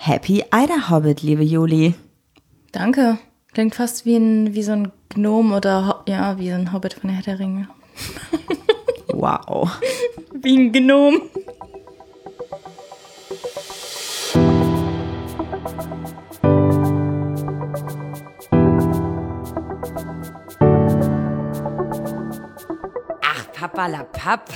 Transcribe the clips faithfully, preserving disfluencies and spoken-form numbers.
Happy Eider Hobbit, liebe Juli. Danke. Klingt fast wie, ein, wie so ein Gnom oder Ho- ja, wie so ein Hobbit von der Herr der Ringe. Wow. Wie ein Gnom. Ach, Papalapap.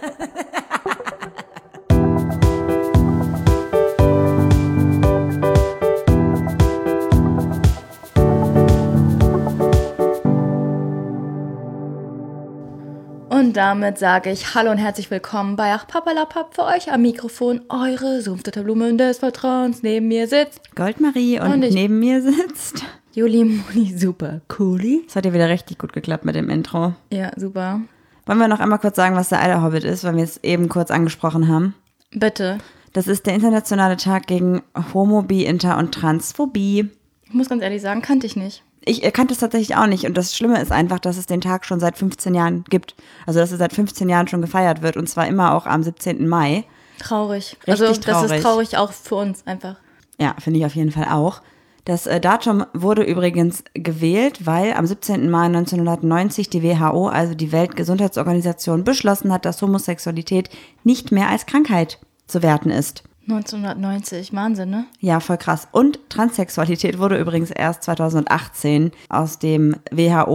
Und damit sage ich Hallo und herzlich willkommen bei Ach Papalapap, für euch am Mikrofon eure sumpfte Blumen des Vertrauens. Neben mir sitzt Goldmarie und, Und ich- neben mir sitzt. Juli Moni Super Cooli. Es hat ja wieder richtig gut geklappt mit dem Intro. Ja, super. Wollen wir noch einmal kurz sagen, was der Eider Hobbit ist, weil wir es eben kurz angesprochen haben? Bitte. Das ist der internationale Tag gegen Homo, Bi, Inter und Transphobie. Ich muss ganz ehrlich sagen, kannte ich nicht. Ich kannte es tatsächlich auch nicht. Und das Schlimme ist einfach, dass es den Tag schon seit fünfzehn Jahren gibt. Also, dass er seit fünfzehn Jahren schon gefeiert wird. Und zwar immer auch am siebzehnten Mai. Traurig. Richtig also das traurig. ist traurig auch für uns einfach. Ja, finde ich auf jeden Fall auch. Das äh, Datum wurde übrigens gewählt, weil am siebzehnten Mai neunzehnhundertneunzig die W H O, also die Weltgesundheitsorganisation, beschlossen hat, dass Homosexualität nicht mehr als Krankheit zu werten ist. neunzehnhundertneunzig, Wahnsinn, ne? Ja, voll krass. Und Transsexualität wurde übrigens erst zweitausendachtzehn aus dem W H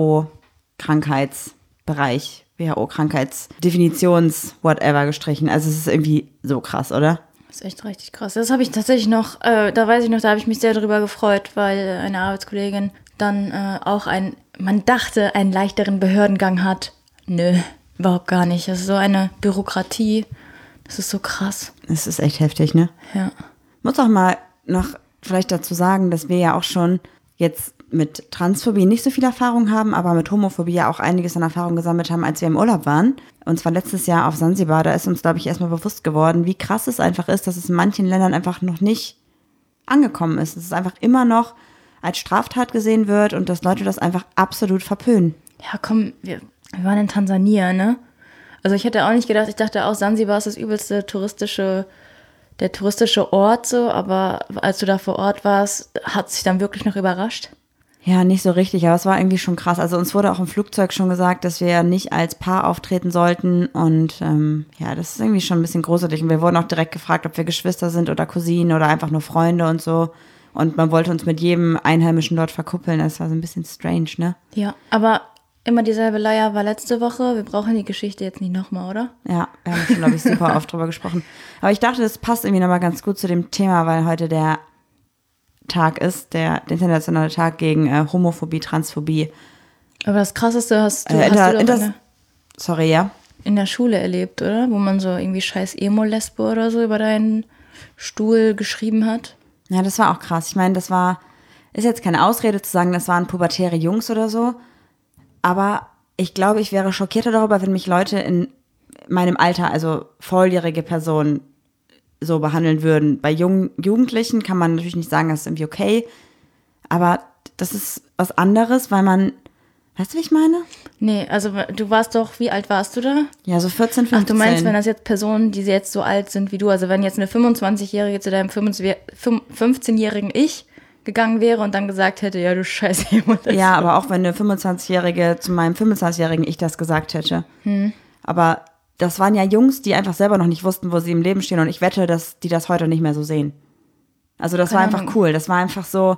O-Krankheitsbereich, W H O-Krankheitsdefinitions-whatever gestrichen. Also es ist irgendwie so krass, oder? Das ist echt richtig krass. Das habe ich tatsächlich noch, äh, da weiß ich noch, da habe ich mich sehr darüber gefreut, weil eine Arbeitskollegin dann äh, auch ein, man dachte, einen leichteren Behördengang hat. Nö, überhaupt gar nicht. Das ist so eine Bürokratie. Das ist so krass. Es ist echt heftig, ne? Ja. Muss auch mal noch vielleicht dazu sagen, dass wir ja auch schon jetzt mit Transphobie nicht so viel Erfahrung haben, aber mit Homophobie ja auch einiges an Erfahrung gesammelt haben, als wir im Urlaub waren. Und zwar letztes Jahr auf Sansibar, da ist uns, glaube ich, erstmal bewusst geworden, wie krass es einfach ist, dass es in manchen Ländern einfach noch nicht angekommen ist. Dass es einfach immer noch als Straftat gesehen wird und dass Leute das einfach absolut verpönen. Ja, komm, wir, wir waren in Tansania, ne? Also ich hätte auch nicht gedacht, ich dachte auch, Sansibar ist das übelste touristische, der touristische Ort so, aber als du da vor Ort warst, hat sich dann wirklich noch überrascht? Ja, nicht so richtig, aber es war irgendwie schon krass. Also uns wurde auch im Flugzeug schon gesagt, dass wir nicht als Paar auftreten sollten und ähm, ja, das ist irgendwie schon ein bisschen gruselig. Und wir wurden auch direkt gefragt, ob wir Geschwister sind oder Cousinen oder einfach nur Freunde und so. Und man wollte uns mit jedem Einheimischen dort verkuppeln. Das war so ein bisschen strange, ne? Ja, aber immer dieselbe Leier war letzte Woche. Wir brauchen die Geschichte jetzt nicht nochmal, oder? Ja, wir haben schon, glaube ich, super oft drüber gesprochen. Aber ich dachte, das passt irgendwie nochmal ganz gut zu dem Thema, weil heute der Tag ist, der, der internationale Tag gegen äh, Homophobie, Transphobie. Aber das Krasseste hast du, Äh, hast inter, du doch inter, in, der, sorry, ja? in der Schule erlebt, oder? Wo man so irgendwie scheiß Emo-Lesbe oder so über deinen Stuhl geschrieben hat. Ja, das war auch krass. Ich meine, das war, ist jetzt keine Ausrede zu sagen, das waren pubertäre Jungs oder so. Aber ich glaube, ich wäre schockierter darüber, wenn mich Leute in meinem Alter, also volljährige Personen, so behandeln würden. Bei jungen Jugendlichen kann man natürlich nicht sagen, das ist irgendwie okay. Aber das ist was anderes, weil man, weißt du, wie ich meine? Nee, also du warst doch, wie alt warst du da? Ja, so vierzehn, fünfzehn. Ach, du meinst, wenn das jetzt Personen, die jetzt so alt sind wie du, also wenn jetzt eine fünfundzwanzigjährige zu deinem fünfzehnjährigen Ich gegangen wäre und dann gesagt hätte, ja, du scheiß Emo-Lesbe. Ja, aber auch wenn eine fünfundzwanzigjährige zu meinem fünfundzwanzigjährigen Ich das gesagt hätte. Hm. Aber das waren ja Jungs, die einfach selber noch nicht wussten, wo sie im Leben stehen. Und ich wette, dass die das heute nicht mehr so sehen. Also das Keine war einfach Ahnung. cool. Das war einfach so,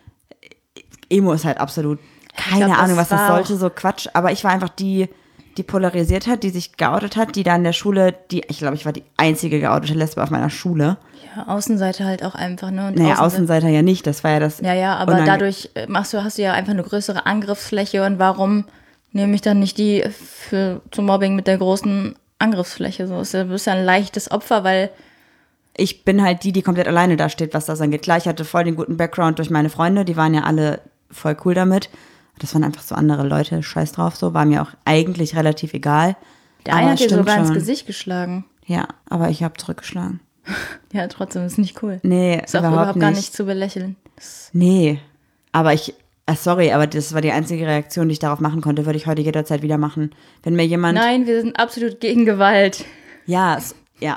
Emo ist halt absolut, keine glaub, das Ahnung, was das war sollte, auch- so Quatsch. Aber ich war einfach die, die polarisiert hat, die sich geoutet hat, die da in der Schule, die, ich glaube, ich war die einzige geoutete Lesbe auf meiner Schule. Ja, Außenseite halt auch einfach, ne? Und Naja, Außenseite- Außenseiter ja nicht, das war ja das. Ja, ja, aber Und dann- dadurch äh, machst du, hast du ja einfach eine größere Angriffsfläche und warum nehme ich dann nicht die für zum Mobbing mit der großen Angriffsfläche? So, du bist ja ein leichtes Opfer, weil Ich bin halt die, die komplett alleine da steht, was das angeht. Klar, ich hatte voll den guten Background durch meine Freunde, die waren ja alle voll cool damit. Das waren einfach so andere Leute, scheiß drauf so, war mir auch eigentlich relativ egal. der Aber eine hat dir stimmt sogar ins schon. Gesicht geschlagen. Ja, aber ich habe zurückgeschlagen. Ja, trotzdem ist nicht cool. Nee, Ist auch überhaupt, überhaupt gar nicht. nicht zu belächeln. Das- Nee, aber ich, ah, sorry, aber das war die einzige Reaktion, die ich darauf machen konnte, würde ich heute jederzeit wieder machen. Wenn mir jemand, Nein, wir sind absolut gegen Gewalt. ja, es, ja,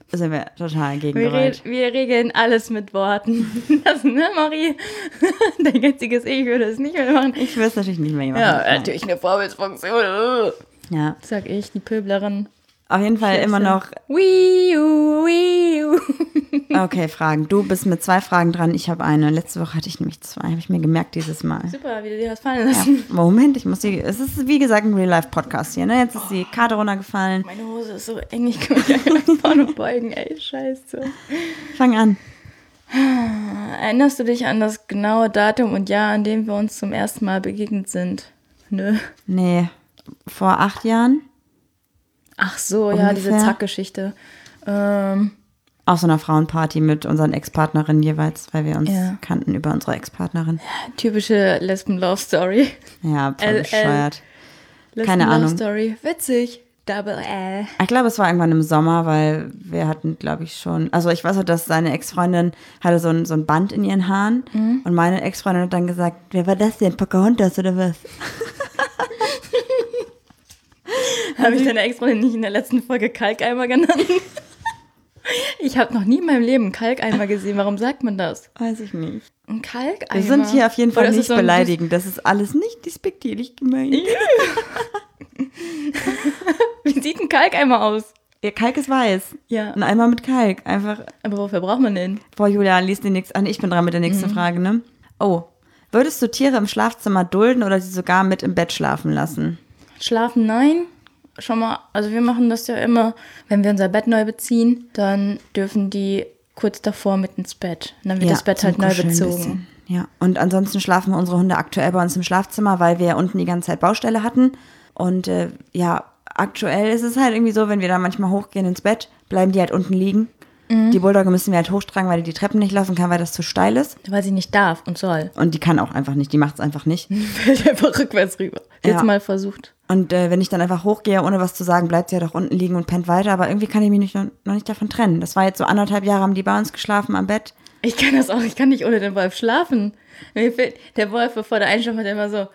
sind wir total gegen Wir, bereit. re- wir regeln alles mit Worten. Das, ne, Marie? Dein jetziges Ich würde es nicht mehr machen. Ich will es natürlich nicht mehr machen. Ja, Nein. natürlich eine Vorbildsfunktion. Ja. Sag ich, die Pöblerin. Auf jeden Fall immer noch. Wii U, Wii U. Okay, Fragen. Du bist mit zwei Fragen dran. Ich habe eine. Letzte Woche hatte ich nämlich zwei. Habe ich mir gemerkt dieses Mal. Super, wie du dir hast fallen Ja, lassen. Moment, ich muss die. Es ist wie gesagt ein Real-Life-Podcast hier. Ne? Jetzt ist die Karte runtergefallen. Meine Hose ist so eng, ich kann mich einfach nach vorne beugen, ey, scheiße. Fang an. Erinnerst du dich an das genaue Datum und Jahr, an dem wir uns zum ersten Mal begegnet sind? Nö. Nee, vor acht Jahren. Ach so, ja, diese Ungefähr. Zackgeschichte. Ähm, Auf so einer Frauenparty mit unseren Ex-Partnerinnen jeweils, weil wir uns Ja. kannten über unsere Ex-Partnerin. typische Lesben-Love-Story. Ja, voll L L. bescheuert. Keine Ahnung. Lesben-Love-Story. Witzig. Double L. Ich glaube, es war irgendwann im Sommer, weil wir hatten, glaube ich, schon, also ich weiß auch, dass seine Ex-Freundin hatte so ein, so ein Band in ihren Haaren Mhm. und meine Ex-Freundin hat dann gesagt, wer war das denn, Pocahontas oder was? Habe ich deine Ex-Freundin nicht in der letzten Folge Kalkeimer genannt? Ich habe noch nie in meinem Leben einen Kalkeimer gesehen. Warum sagt man das? Weiß ich nicht. Ein Kalkeimer? Wir sind hier auf jeden Fall Oder ist es nicht so ein beleidigend, das ist alles nicht despektierlich gemeint. Wie sieht ein Kalkeimer aus? Ja, Kalk ist weiß. Ja. Ein Eimer mit Kalk, einfach. Aber wofür braucht man den? Boah, Julia, lies die nächste. Ah, nee, ich bin dran mit der nächsten Mhm. Frage, ne? Oh. Würdest du Tiere im Schlafzimmer dulden oder sie sogar mit im Bett schlafen lassen? Schlafen, nein. Schon mal, also wir machen das ja immer, wenn wir unser Bett neu beziehen, dann dürfen die kurz davor mit ins Bett. Und dann wird das Bett zum halt neu Kuscheln ein bezogen. bisschen. Ja, und ansonsten schlafen unsere Hunde aktuell bei uns im Schlafzimmer, weil wir ja unten die ganze Zeit Baustelle hatten. Und äh, ja, aktuell ist es halt irgendwie so, wenn wir da manchmal hochgehen ins Bett, bleiben die halt unten liegen. Mhm. Die Bulldogge müssen wir halt hochtragen, weil die die Treppen nicht laufen kann, weil das zu steil ist. Weil sie nicht darf und soll. Und die kann auch einfach nicht, die macht es einfach nicht. Fällt einfach rückwärts rüber. Jetzt Ja. mal versucht. Und äh, wenn ich dann einfach hochgehe, ohne was zu sagen, bleibt sie ja doch unten liegen und pennt weiter. Aber irgendwie kann ich mich nicht, noch nicht davon trennen. Das war jetzt so anderthalb Jahre, haben die bei uns geschlafen am Bett. Ich kann das auch, ich kann nicht ohne den Wolf schlafen. Mir fehlt, der Wolf, bevor der einschlafen hat, immer so,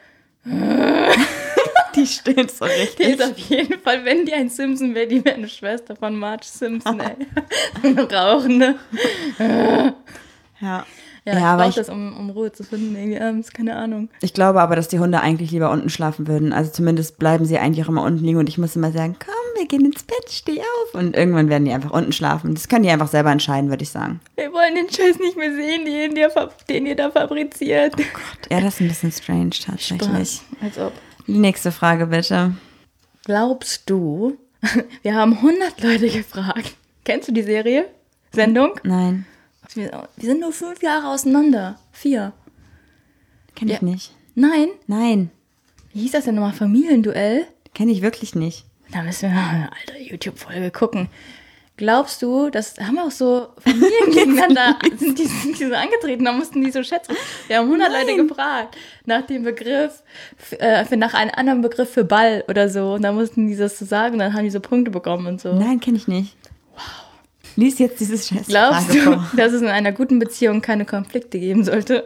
Die stöhnt so die richtig. ist auf jeden Fall, wenn die ein Simpson wäre, die wäre eine Schwester von Marge Simpson, ey. Eine Rauchende. Ja, Ja, ja ich aber brauche ich, das, um, um Ruhe zu finden, irgendwie abends, keine Ahnung. ich glaube aber, dass die Hunde eigentlich lieber unten schlafen würden. Also zumindest bleiben sie eigentlich auch immer unten liegen. Und ich muss immer sagen, komm, wir gehen ins Bett, steh auf. Und irgendwann werden die einfach unten schlafen. Das können die einfach selber entscheiden, würde ich sagen. Wir wollen den Scheiß nicht mehr sehen, den ihr, fa- den ihr da fabriziert. Ja, das ist ein bisschen strange tatsächlich. Spaß, als ob. Die nächste Frage bitte. Glaubst du, wir haben hundert Leute gefragt. Kennst du die Serie? Sendung? Nein, Wir, wir sind nur fünf Jahre auseinander. Vier. kenne ich Ja. nicht. Nein. Nein, Wie hieß das denn nochmal? Familienduell? kenne ich wirklich nicht. Da müssen wir noch eine alte YouTube-Folge gucken. Glaubst du, das haben auch so Familien gegeneinander, sind die, sind die so angetreten, da mussten die so schätzen. Wir haben hundert Leute gefragt nach dem Begriff, f- äh, für, nach einem anderen Begriff für Ball oder so. Und da mussten die das so sagen und dann haben die so Punkte bekommen und so. Nein, kenne ich nicht. Wow. Lies jetzt dieses scheiß Glaubst Frage du, vor. dass es in einer guten Beziehung keine Konflikte geben sollte?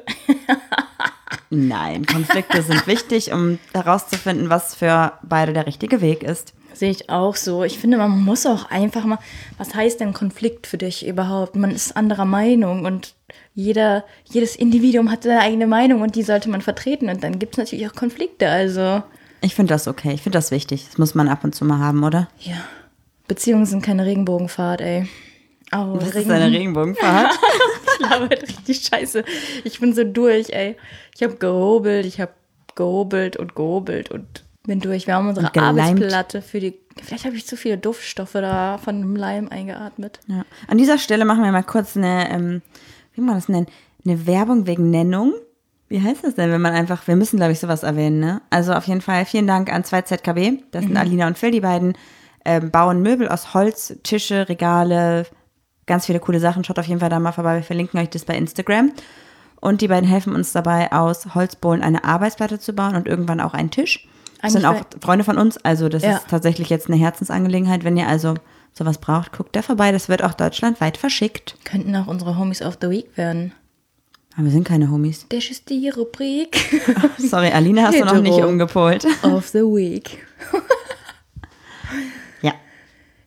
Nein, Konflikte sind wichtig, um herauszufinden, was für beide der richtige Weg ist. Sehe ich auch so. Ich finde, man muss auch einfach mal, was heißt denn Konflikt für dich überhaupt? Man ist anderer Meinung und jeder, jedes Individuum hat seine eigene Meinung und die sollte man vertreten. Und dann gibt es natürlich auch Konflikte, also Ich finde das okay, ich finde das wichtig. Das muss man ab und zu mal haben, oder? ja. Beziehungen sind keine Regenbogenfahrt, ey. Oh, Das ist eine Regenbogenfahrt. Ich laber halt richtig scheiße. Ich bin so durch, ey. Ich habe gehobelt, ich habe gehobelt und gehobelt und bin durch. Wir haben unsere Und geleimt. Arbeitsplatte für die. Vielleicht habe ich zu viele Duftstoffe da von dem Leim eingeatmet. Ja. An dieser Stelle machen wir mal kurz eine, ähm, wie kann man das nennen? Eine Werbung wegen Nennung. Wie heißt das denn, wenn man einfach, wir müssen, glaube ich, sowas erwähnen, ne? Also auf jeden Fall vielen Dank an zwei Z K B. Das sind Alina und Phil, die beiden ähm, bauen Möbel aus Holz, Tische, Regale, ganz viele coole Sachen. Schaut auf jeden Fall da mal vorbei, wir verlinken euch das bei Instagram. Und die beiden helfen uns dabei, aus Holzbohlen eine Arbeitsplatte zu bauen und irgendwann auch einen Tisch. Das sind auch Eigentlich Freunde von uns, also das Ja. ist tatsächlich jetzt eine Herzensangelegenheit. Wenn ihr also sowas braucht, guckt da vorbei. Das wird auch deutschlandweit verschickt. Könnten auch unsere Homies of the Week werden. Aber wir sind keine Homies. Das ist die Rubrik Sorry, Alina, hast du noch nicht Hetero. umgepolt. of the Week. Ja.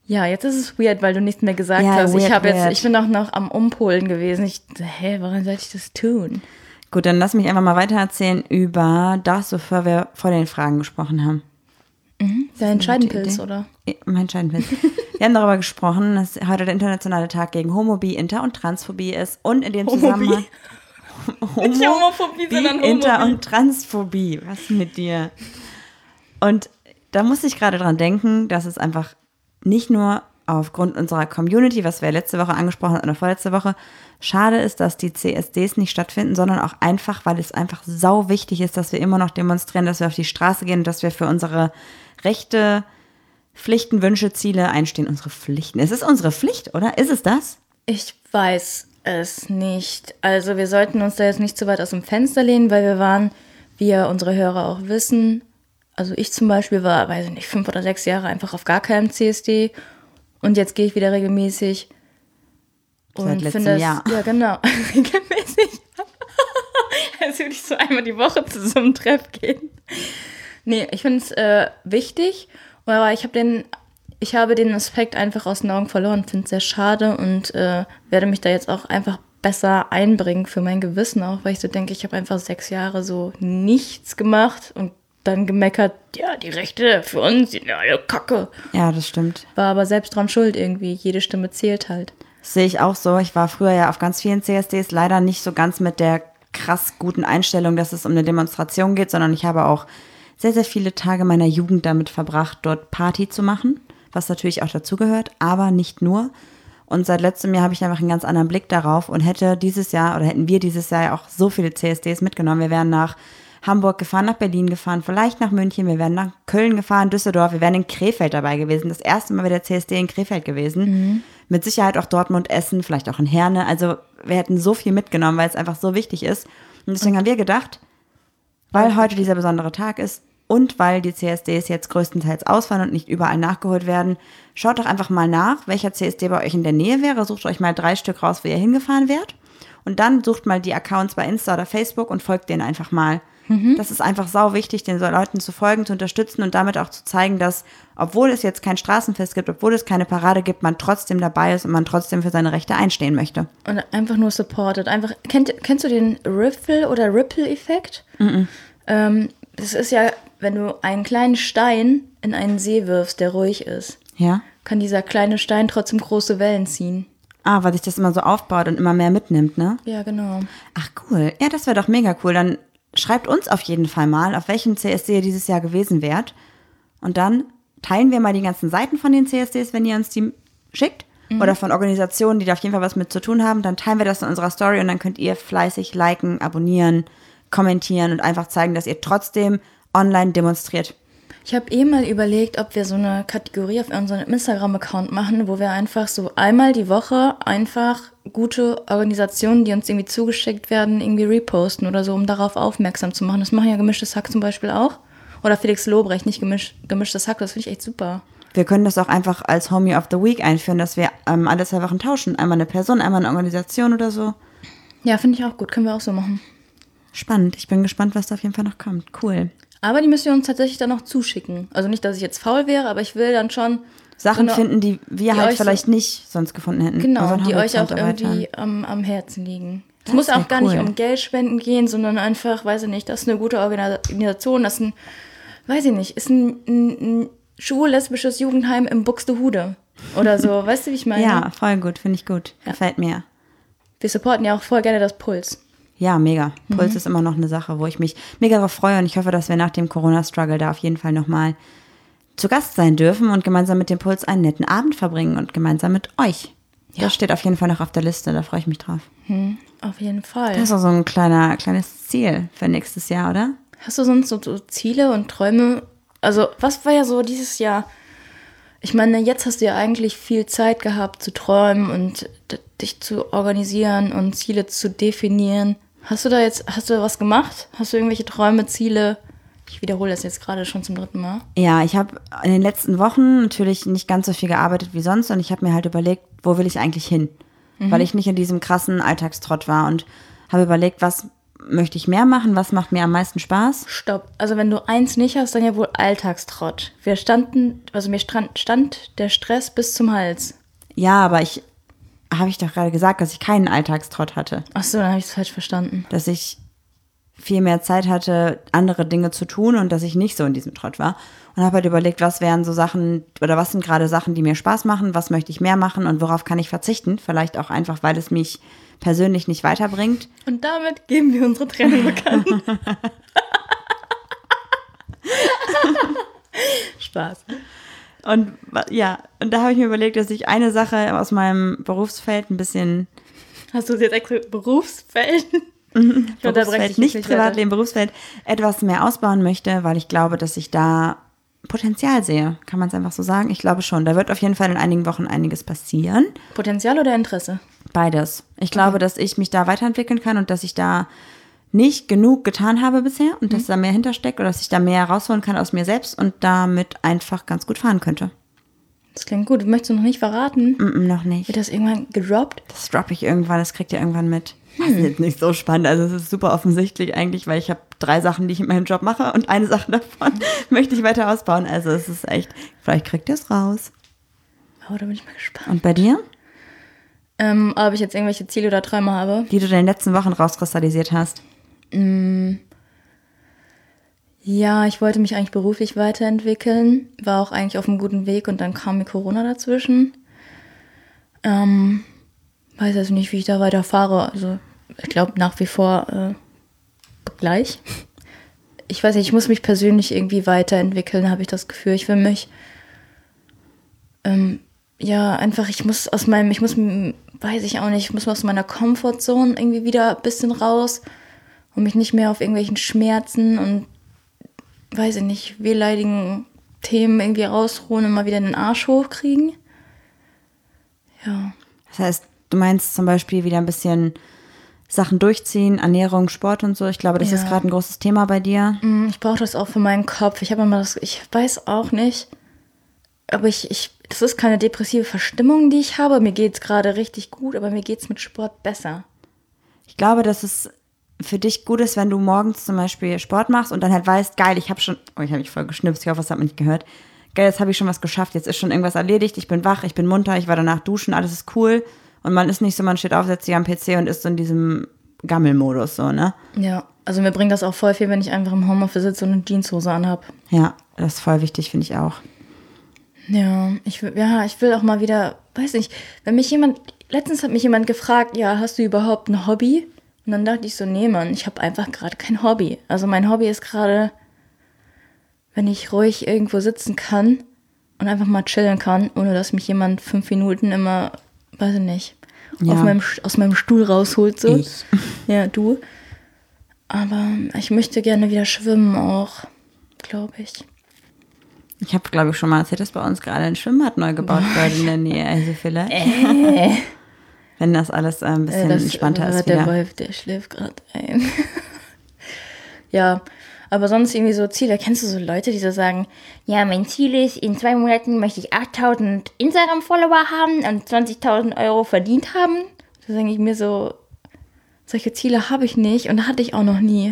Ja, jetzt ist es weird, weil du nichts mehr gesagt Ja, hast. weird, ich habe jetzt, weird. ich bin auch noch am Umpolen gewesen. Ich, hä, warum sollte ich das tun? Gut, dann lass mich einfach mal weitererzählen über das, wofür wir vor den Fragen gesprochen haben. Dein gute Scheidenpilz, Idee. oder? Ja, Mein Scheidenpilz. Wir haben darüber gesprochen, dass heute der internationale Tag gegen Homophobie, Inter- und Transphobie ist und in dem Zusammenhang Nicht Homophobie, sondern Inter- Homophobie. und Transphobie. Was ist mit dir? Und da musste ich gerade dran denken, dass es einfach nicht nur aufgrund unserer Community, was wir letzte Woche angesprochen hatten oder vorletzte Woche, schade ist, dass die C S Ds nicht stattfinden, sondern auch einfach, weil es einfach sau wichtig ist, dass wir immer noch demonstrieren, dass wir auf die Straße gehen und dass wir für unsere Rechte, Pflichten, Wünsche, Ziele einstehen. Unsere Pflichten. Es ist unsere Pflicht, oder? Ist es das? Ich weiß es nicht. Also wir sollten uns da jetzt nicht zu weit aus dem Fenster lehnen, weil wir waren, wie ja unsere Hörer auch wissen, also ich zum Beispiel war, weiß ich nicht, fünf oder sechs Jahre einfach auf gar keinem C S D und jetzt gehe ich wieder regelmäßig. Seit Und letztem finde es, Jahr. ja genau, regelmäßig. Als würde ich so einmal die Woche zu so einem Treff gehen. Nee, ich finde es äh, wichtig, aber ich habe den, ich habe den Aspekt einfach aus den Augen verloren, finde es sehr schade und äh, werde mich da jetzt auch einfach besser einbringen für mein Gewissen auch, weil ich so denke, ich habe einfach sechs Jahre so nichts gemacht und dann gemeckert, ja, die Rechte für uns sind ja alle Kacke. Ja, das stimmt. War aber selbst dran schuld irgendwie, jede Stimme zählt halt. Das sehe ich auch so. Ich war früher ja auf ganz vielen C S Ds, leider nicht so ganz mit der krass guten Einstellung, dass es um eine Demonstration geht, sondern ich habe auch sehr, sehr viele Tage meiner Jugend damit verbracht, dort Party zu machen, was natürlich auch dazugehört, aber nicht nur. Und seit letztem Jahr habe ich einfach einen ganz anderen Blick darauf und hätte dieses Jahr oder hätten wir dieses Jahr ja auch so viele C S Ds mitgenommen. Wir wären nach Hamburg gefahren, nach Berlin gefahren, vielleicht nach München, wir wären nach Köln gefahren, Düsseldorf, wir wären in Krefeld dabei gewesen. Das erste Mal wieder C S D in Krefeld gewesen. Mhm. Mit Sicherheit auch Dortmund, Essen, vielleicht auch in Herne. Also wir hätten so viel mitgenommen, weil es einfach so wichtig ist. Und deswegen haben wir gedacht, weil heute dieser besondere Tag ist und weil die C S Ds jetzt größtenteils ausfallen und nicht überall nachgeholt werden, schaut doch einfach mal nach, welcher C S D bei euch in der Nähe wäre. Sucht euch mal drei Stück raus, wo ihr hingefahren wärt. Und dann sucht mal die Accounts bei Insta oder Facebook und folgt denen einfach mal. Mhm. Das ist einfach sau wichtig, den Leuten zu folgen, zu unterstützen und damit auch zu zeigen, dass, obwohl es jetzt kein Straßenfest gibt, obwohl es keine Parade gibt, man trotzdem dabei ist und man trotzdem für seine Rechte einstehen möchte. Und einfach nur supportet. Einfach, kennt, kennst du den Ripple- oder Ripple-Effekt? Mhm. Ähm, das ist ja, wenn du einen kleinen Stein in einen See wirfst, der ruhig ist, ja, kann dieser kleine Stein trotzdem große Wellen ziehen. Ah, weil sich das immer so aufbaut und immer mehr mitnimmt, ne? Ja, genau. Ach, cool. Ja, das wäre doch mega cool. Dann schreibt uns auf jeden Fall mal, auf welchem C S D ihr dieses Jahr gewesen wärt. Und dann teilen wir mal die ganzen Seiten von den C S Ds, wenn ihr uns die schickt. Mhm. Oder von Organisationen, die da auf jeden Fall was mit zu tun haben. Dann teilen wir das in unserer Story und dann könnt ihr fleißig liken, abonnieren, kommentieren und einfach zeigen, dass ihr trotzdem online demonstriert. Ich habe eh mal überlegt, ob wir so eine Kategorie auf unserem Instagram-Account machen, wo wir einfach so einmal die Woche einfach gute Organisationen, die uns irgendwie zugeschickt werden, irgendwie reposten oder so, um darauf aufmerksam zu machen. Das machen ja Gemischtes Hack zum Beispiel auch. Oder Felix Lobrecht, nicht gemisch, Gemischtes Hack, das finde ich echt super. Wir können das auch einfach als Homie of the Week einführen, dass wir ähm, alle zwei Wochen tauschen. Einmal eine Person, einmal eine Organisation oder so. Ja, finde ich auch gut. Können wir auch so machen. Spannend. Ich bin gespannt, was da auf jeden Fall noch kommt. Cool. Aber die müssen wir uns tatsächlich dann noch zuschicken. Also nicht, dass ich jetzt faul wäre, aber ich will dann schon Sachen so eine, finden, die wir die halt euch vielleicht so, nicht sonst gefunden hätten. Genau, die euch auch irgendwie am, am Herzen liegen. Es muss auch gar cool. nicht um Geldspenden gehen, sondern einfach, weiß ich nicht, das ist eine gute Organisation, das ist ein, weiß ich nicht, ist ein, ein, ein schwul-lesbisches Jugendheim im Buxtehude oder so. Weißt du, wie ich meine? Ja, voll gut, finde ich gut. Ja. Gefällt mir. Wir supporten ja auch voll gerne das Puls. Ja, mega. Puls mhm. ist immer noch eine Sache, wo ich mich mega darauf freue und ich hoffe, dass wir nach dem Corona-Struggle da auf jeden Fall nochmal zu Gast sein dürfen und gemeinsam mit dem Puls einen netten Abend verbringen und gemeinsam mit euch. Ja. Das steht auf jeden Fall noch auf der Liste, da freue ich mich drauf. Mhm, auf jeden Fall. Das ist auch so ein kleiner, kleines Ziel für nächstes Jahr, oder? Hast du sonst so, so Ziele und Träume? Also, was war ja so dieses Jahr? Ich meine, jetzt hast du ja eigentlich viel Zeit gehabt zu träumen und d- dich zu organisieren und Ziele zu definieren. Hast du da jetzt, hast du was gemacht? Hast du irgendwelche Träume, Ziele? Ich wiederhole das jetzt gerade schon zum dritten Mal. Ja, ich habe in den letzten Wochen natürlich nicht ganz so viel gearbeitet wie sonst und ich habe mir halt überlegt, wo will ich eigentlich hin? Mhm. Weil ich nicht in diesem krassen Alltagstrott war und habe überlegt, was möchte ich mehr machen? Was macht mir am meisten Spaß? Stopp. Also wenn du eins nicht hast, dann ja wohl Alltagstrott. Wir standen, also mir stand, stand der Stress bis zum Hals. Ja, aber ich, habe ich doch gerade gesagt, dass ich keinen Alltagstrott hatte. Ach so, dann habe ich es falsch verstanden. Dass ich viel mehr Zeit hatte, andere Dinge zu tun und dass ich nicht so in diesem Trott war. Und habe halt überlegt, was wären so Sachen, oder was sind gerade Sachen, die mir Spaß machen, was möchte ich mehr machen und worauf kann ich verzichten? Vielleicht auch einfach, weil es mich persönlich nicht weiterbringt. Und damit geben wir unsere Trennung bekannt. Spaß. Und ja, und da habe ich mir überlegt, dass ich eine Sache aus meinem Berufsfeld ein bisschen... Hast du es jetzt extra Berufsfeld? Ich Berufsfeld, nicht, nicht Privatleben, Berufsfeld, etwas mehr ausbauen möchte, weil ich glaube, dass ich da Potenzial sehe. Kann man es einfach so sagen? Ich glaube schon. Da wird auf jeden Fall in einigen Wochen einiges passieren. Potenzial oder Interesse? Beides. Ich glaube, okay. dass ich mich da weiterentwickeln kann und dass ich da nicht genug getan habe bisher und mhm. dass da mehr hintersteckt oder dass ich da mehr rausholen kann aus mir selbst und damit einfach ganz gut fahren könnte. Das klingt gut. Möchtest du noch nicht verraten? Mm-mm, noch nicht. Wird das irgendwann gedroppt? Das droppe ich irgendwann, das kriegt ihr irgendwann mit. Das ist jetzt nicht so spannend, also es ist super offensichtlich eigentlich, weil ich habe drei Sachen, die ich in meinem Job mache und eine Sache davon möchte ich weiter ausbauen. Also es ist echt, vielleicht kriegt ihr es raus. Oh, da bin ich mal gespannt. Und bei dir? Ähm, ob ich jetzt irgendwelche Ziele oder Träume habe? Die du in den letzten Wochen rauskristallisiert hast. Mm, ja, ich wollte mich eigentlich beruflich weiterentwickeln, war auch eigentlich auf einem guten Weg und dann kam mir Corona dazwischen. Ähm... Weiß also nicht, wie ich da weiter fahre. Also ich glaube nach wie vor äh, gleich. Ich weiß nicht, ich muss mich persönlich irgendwie weiterentwickeln, habe ich das Gefühl. Ich will mich, ähm, ja, einfach, ich muss aus meinem, ich muss, weiß ich auch nicht, ich muss aus meiner Comfortzone irgendwie wieder ein bisschen raus und mich nicht mehr auf irgendwelchen Schmerzen und, weiß ich nicht, wehleidigen Themen irgendwie rausruhen und mal wieder den Arsch hochkriegen. Ja. Das heißt, du meinst zum Beispiel wieder ein bisschen Sachen durchziehen, Ernährung, Sport und so. Ich glaube, das ja. ist gerade ein großes Thema bei dir. Ich brauche das auch für meinen Kopf. Ich habe immer das, ich weiß auch nicht, aber ich, ich, das ist keine depressive Verstimmung, die ich habe. Mir geht es gerade richtig gut, aber mir geht es mit Sport besser. Ich glaube, dass es für dich gut ist, wenn du morgens zum Beispiel Sport machst und dann halt weißt, geil, ich habe schon, oh, ich habe mich voll geschnipst, ich hoffe, das hat man nicht gehört. Geil, jetzt habe ich schon was geschafft, jetzt ist schon irgendwas erledigt, ich bin wach, ich bin munter, ich war danach duschen, alles ist cool. Und man ist nicht so, man steht auf, setzt sich am P C und ist so in diesem Gammelmodus, so, ne? Ja, also mir bringt das auch voll viel, wenn ich einfach im Homeoffice sitze und eine Jeanshose anhab. Ja, das ist voll wichtig, finde ich auch. Ja, ich will, ja, ich will auch mal wieder, weiß nicht, wenn mich jemand, letztens hat mich jemand gefragt, ja, hast du überhaupt ein Hobby? Und dann dachte ich so, nee, Mann, ich habe einfach gerade kein Hobby. Also mein Hobby ist gerade, wenn ich ruhig irgendwo sitzen kann und einfach mal chillen kann, ohne dass mich jemand fünf Minuten immer, weiß ich nicht, ja. auf meinem, aus meinem Stuhl rausholt. So. Ich. Ja, du. Aber ich möchte gerne wieder schwimmen auch, glaube ich. Ich habe, glaube ich, schon mal erzählt, dass bei uns gerade ein Schwimmbad neu gebaut wird in der Nähe. Also vielleicht, äh. wenn das alles äh, ein bisschen das, entspannter äh, ist der wieder. Wolf, der schläft gerade ein. Ja, aber sonst irgendwie so Ziele. Kennst du so Leute, die so sagen, ja, mein Ziel ist, in zwei Monaten möchte ich achttausend Instagram-Follower haben und zwanzigtausend Euro verdient haben? Da sage ich mir so, solche Ziele habe ich nicht und hatte ich auch noch nie.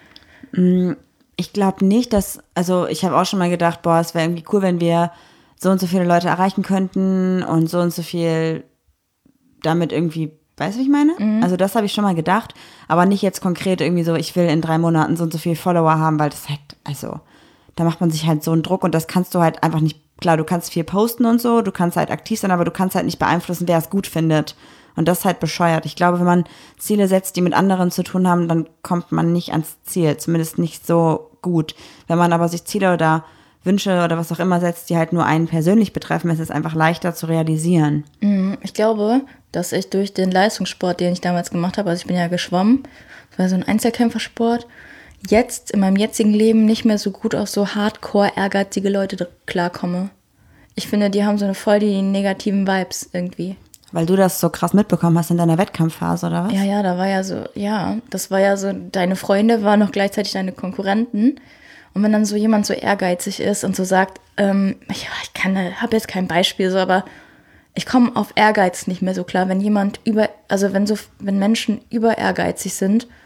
Ich glaube nicht, dass, also ich habe auch schon mal gedacht, boah, es wäre irgendwie cool, wenn wir so und so viele Leute erreichen könnten und so und so viel damit irgendwie, weißt du, wie ich meine? Mhm. Also das habe ich schon mal gedacht, aber nicht jetzt konkret irgendwie so, ich will in drei Monaten so und so viele Follower haben, weil das halt, also da macht man sich halt so einen Druck und das kannst du halt einfach nicht, klar, du kannst viel posten und so, du kannst halt aktiv sein, aber du kannst halt nicht beeinflussen, wer es gut findet. Und das ist halt bescheuert. Ich glaube, wenn man Ziele setzt, die mit anderen zu tun haben, dann kommt man nicht ans Ziel, zumindest nicht so gut. Wenn man aber sich Ziele oder Wünsche oder was auch immer setzt, die halt nur einen persönlich betreffen, ist es einfach leichter zu realisieren. Ich glaube, dass ich durch den Leistungssport, den ich damals gemacht habe, also ich bin ja geschwommen, das war so ein Einzelkämpfersport, jetzt in meinem jetzigen Leben nicht mehr so gut auf so hardcore ehrgeizige Leute klarkomme. Ich finde, die haben so eine voll die negativen Vibes irgendwie. Weil du das so krass mitbekommen hast in deiner Wettkampfphase, oder was? Ja, ja, da war ja so, ja, das war ja so, deine Freunde waren noch gleichzeitig deine Konkurrenten. Und wenn dann so jemand so ehrgeizig ist und so sagt, ähm, ich, ich kann, habe jetzt kein Beispiel, so, aber ich komme auf Ehrgeiz nicht mehr so klar, wenn jemand über, also wenn so, wenn Menschen über ehrgeizig sind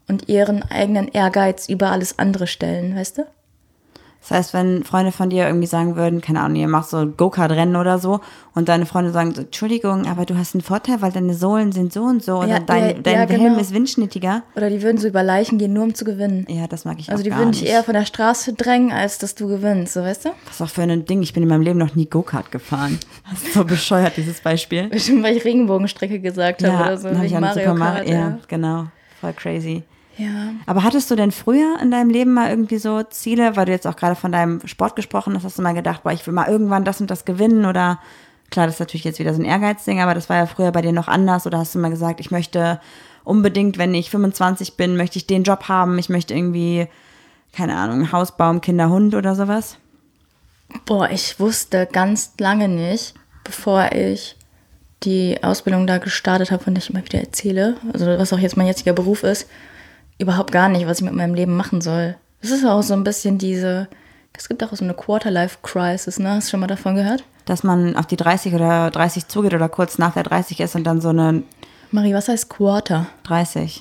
und ihren eigenen Ehrgeiz über alles andere stellen, weißt du? Das heißt, wenn Freunde von dir irgendwie sagen würden, keine Ahnung, ihr macht so Go-Kart-Rennen oder so und deine Freunde sagen so, Entschuldigung, aber du hast einen Vorteil, weil deine Sohlen sind so und so oder Ja, dein, ja, dein ja, Helm genau. ist windschnittiger. Oder die würden so über Leichen gehen, nur um zu gewinnen. Ja, das mag ich Also auch die gar würden nicht. dich eher von der Straße drängen, als dass du gewinnst, so weißt du? Was ist auch für ein Ding, ich bin in meinem Leben noch nie Go-Kart gefahren. Das ist so bescheuert, dieses Beispiel. Bestimmt, weil ich Regenbogenstrecke gesagt habe Ja, oder so. dann hab ich Nicht an Mario Super Kart, Mario, ja, genau, voll crazy. Ja. Aber hattest du denn früher in deinem Leben mal irgendwie so Ziele, weil du jetzt auch gerade von deinem Sport gesprochen hast, hast du mal gedacht, boah, ich will mal irgendwann das und das gewinnen oder, klar, das ist natürlich jetzt wieder so ein Ehrgeizding, aber das war ja früher bei dir noch anders oder hast du mal gesagt, ich möchte unbedingt, wenn ich fünfundzwanzig bin, möchte ich den Job haben, ich möchte irgendwie, keine Ahnung, Haus, Baum, Kinder, Hund oder sowas? Boah, ich wusste ganz lange nicht, bevor ich die Ausbildung da gestartet habe, von der ich immer wieder erzähle, also was auch jetzt mein jetziger Beruf ist, überhaupt gar nicht, was ich mit meinem Leben machen soll. Das ist auch so ein bisschen diese, es gibt auch so eine Quarter-Life-Crisis, ne? Hast du schon mal davon gehört? Dass man auf die dreißig oder dreißig zugeht oder kurz nach der dreißig ist und dann so eine Marie, was heißt Quarter? dreißig.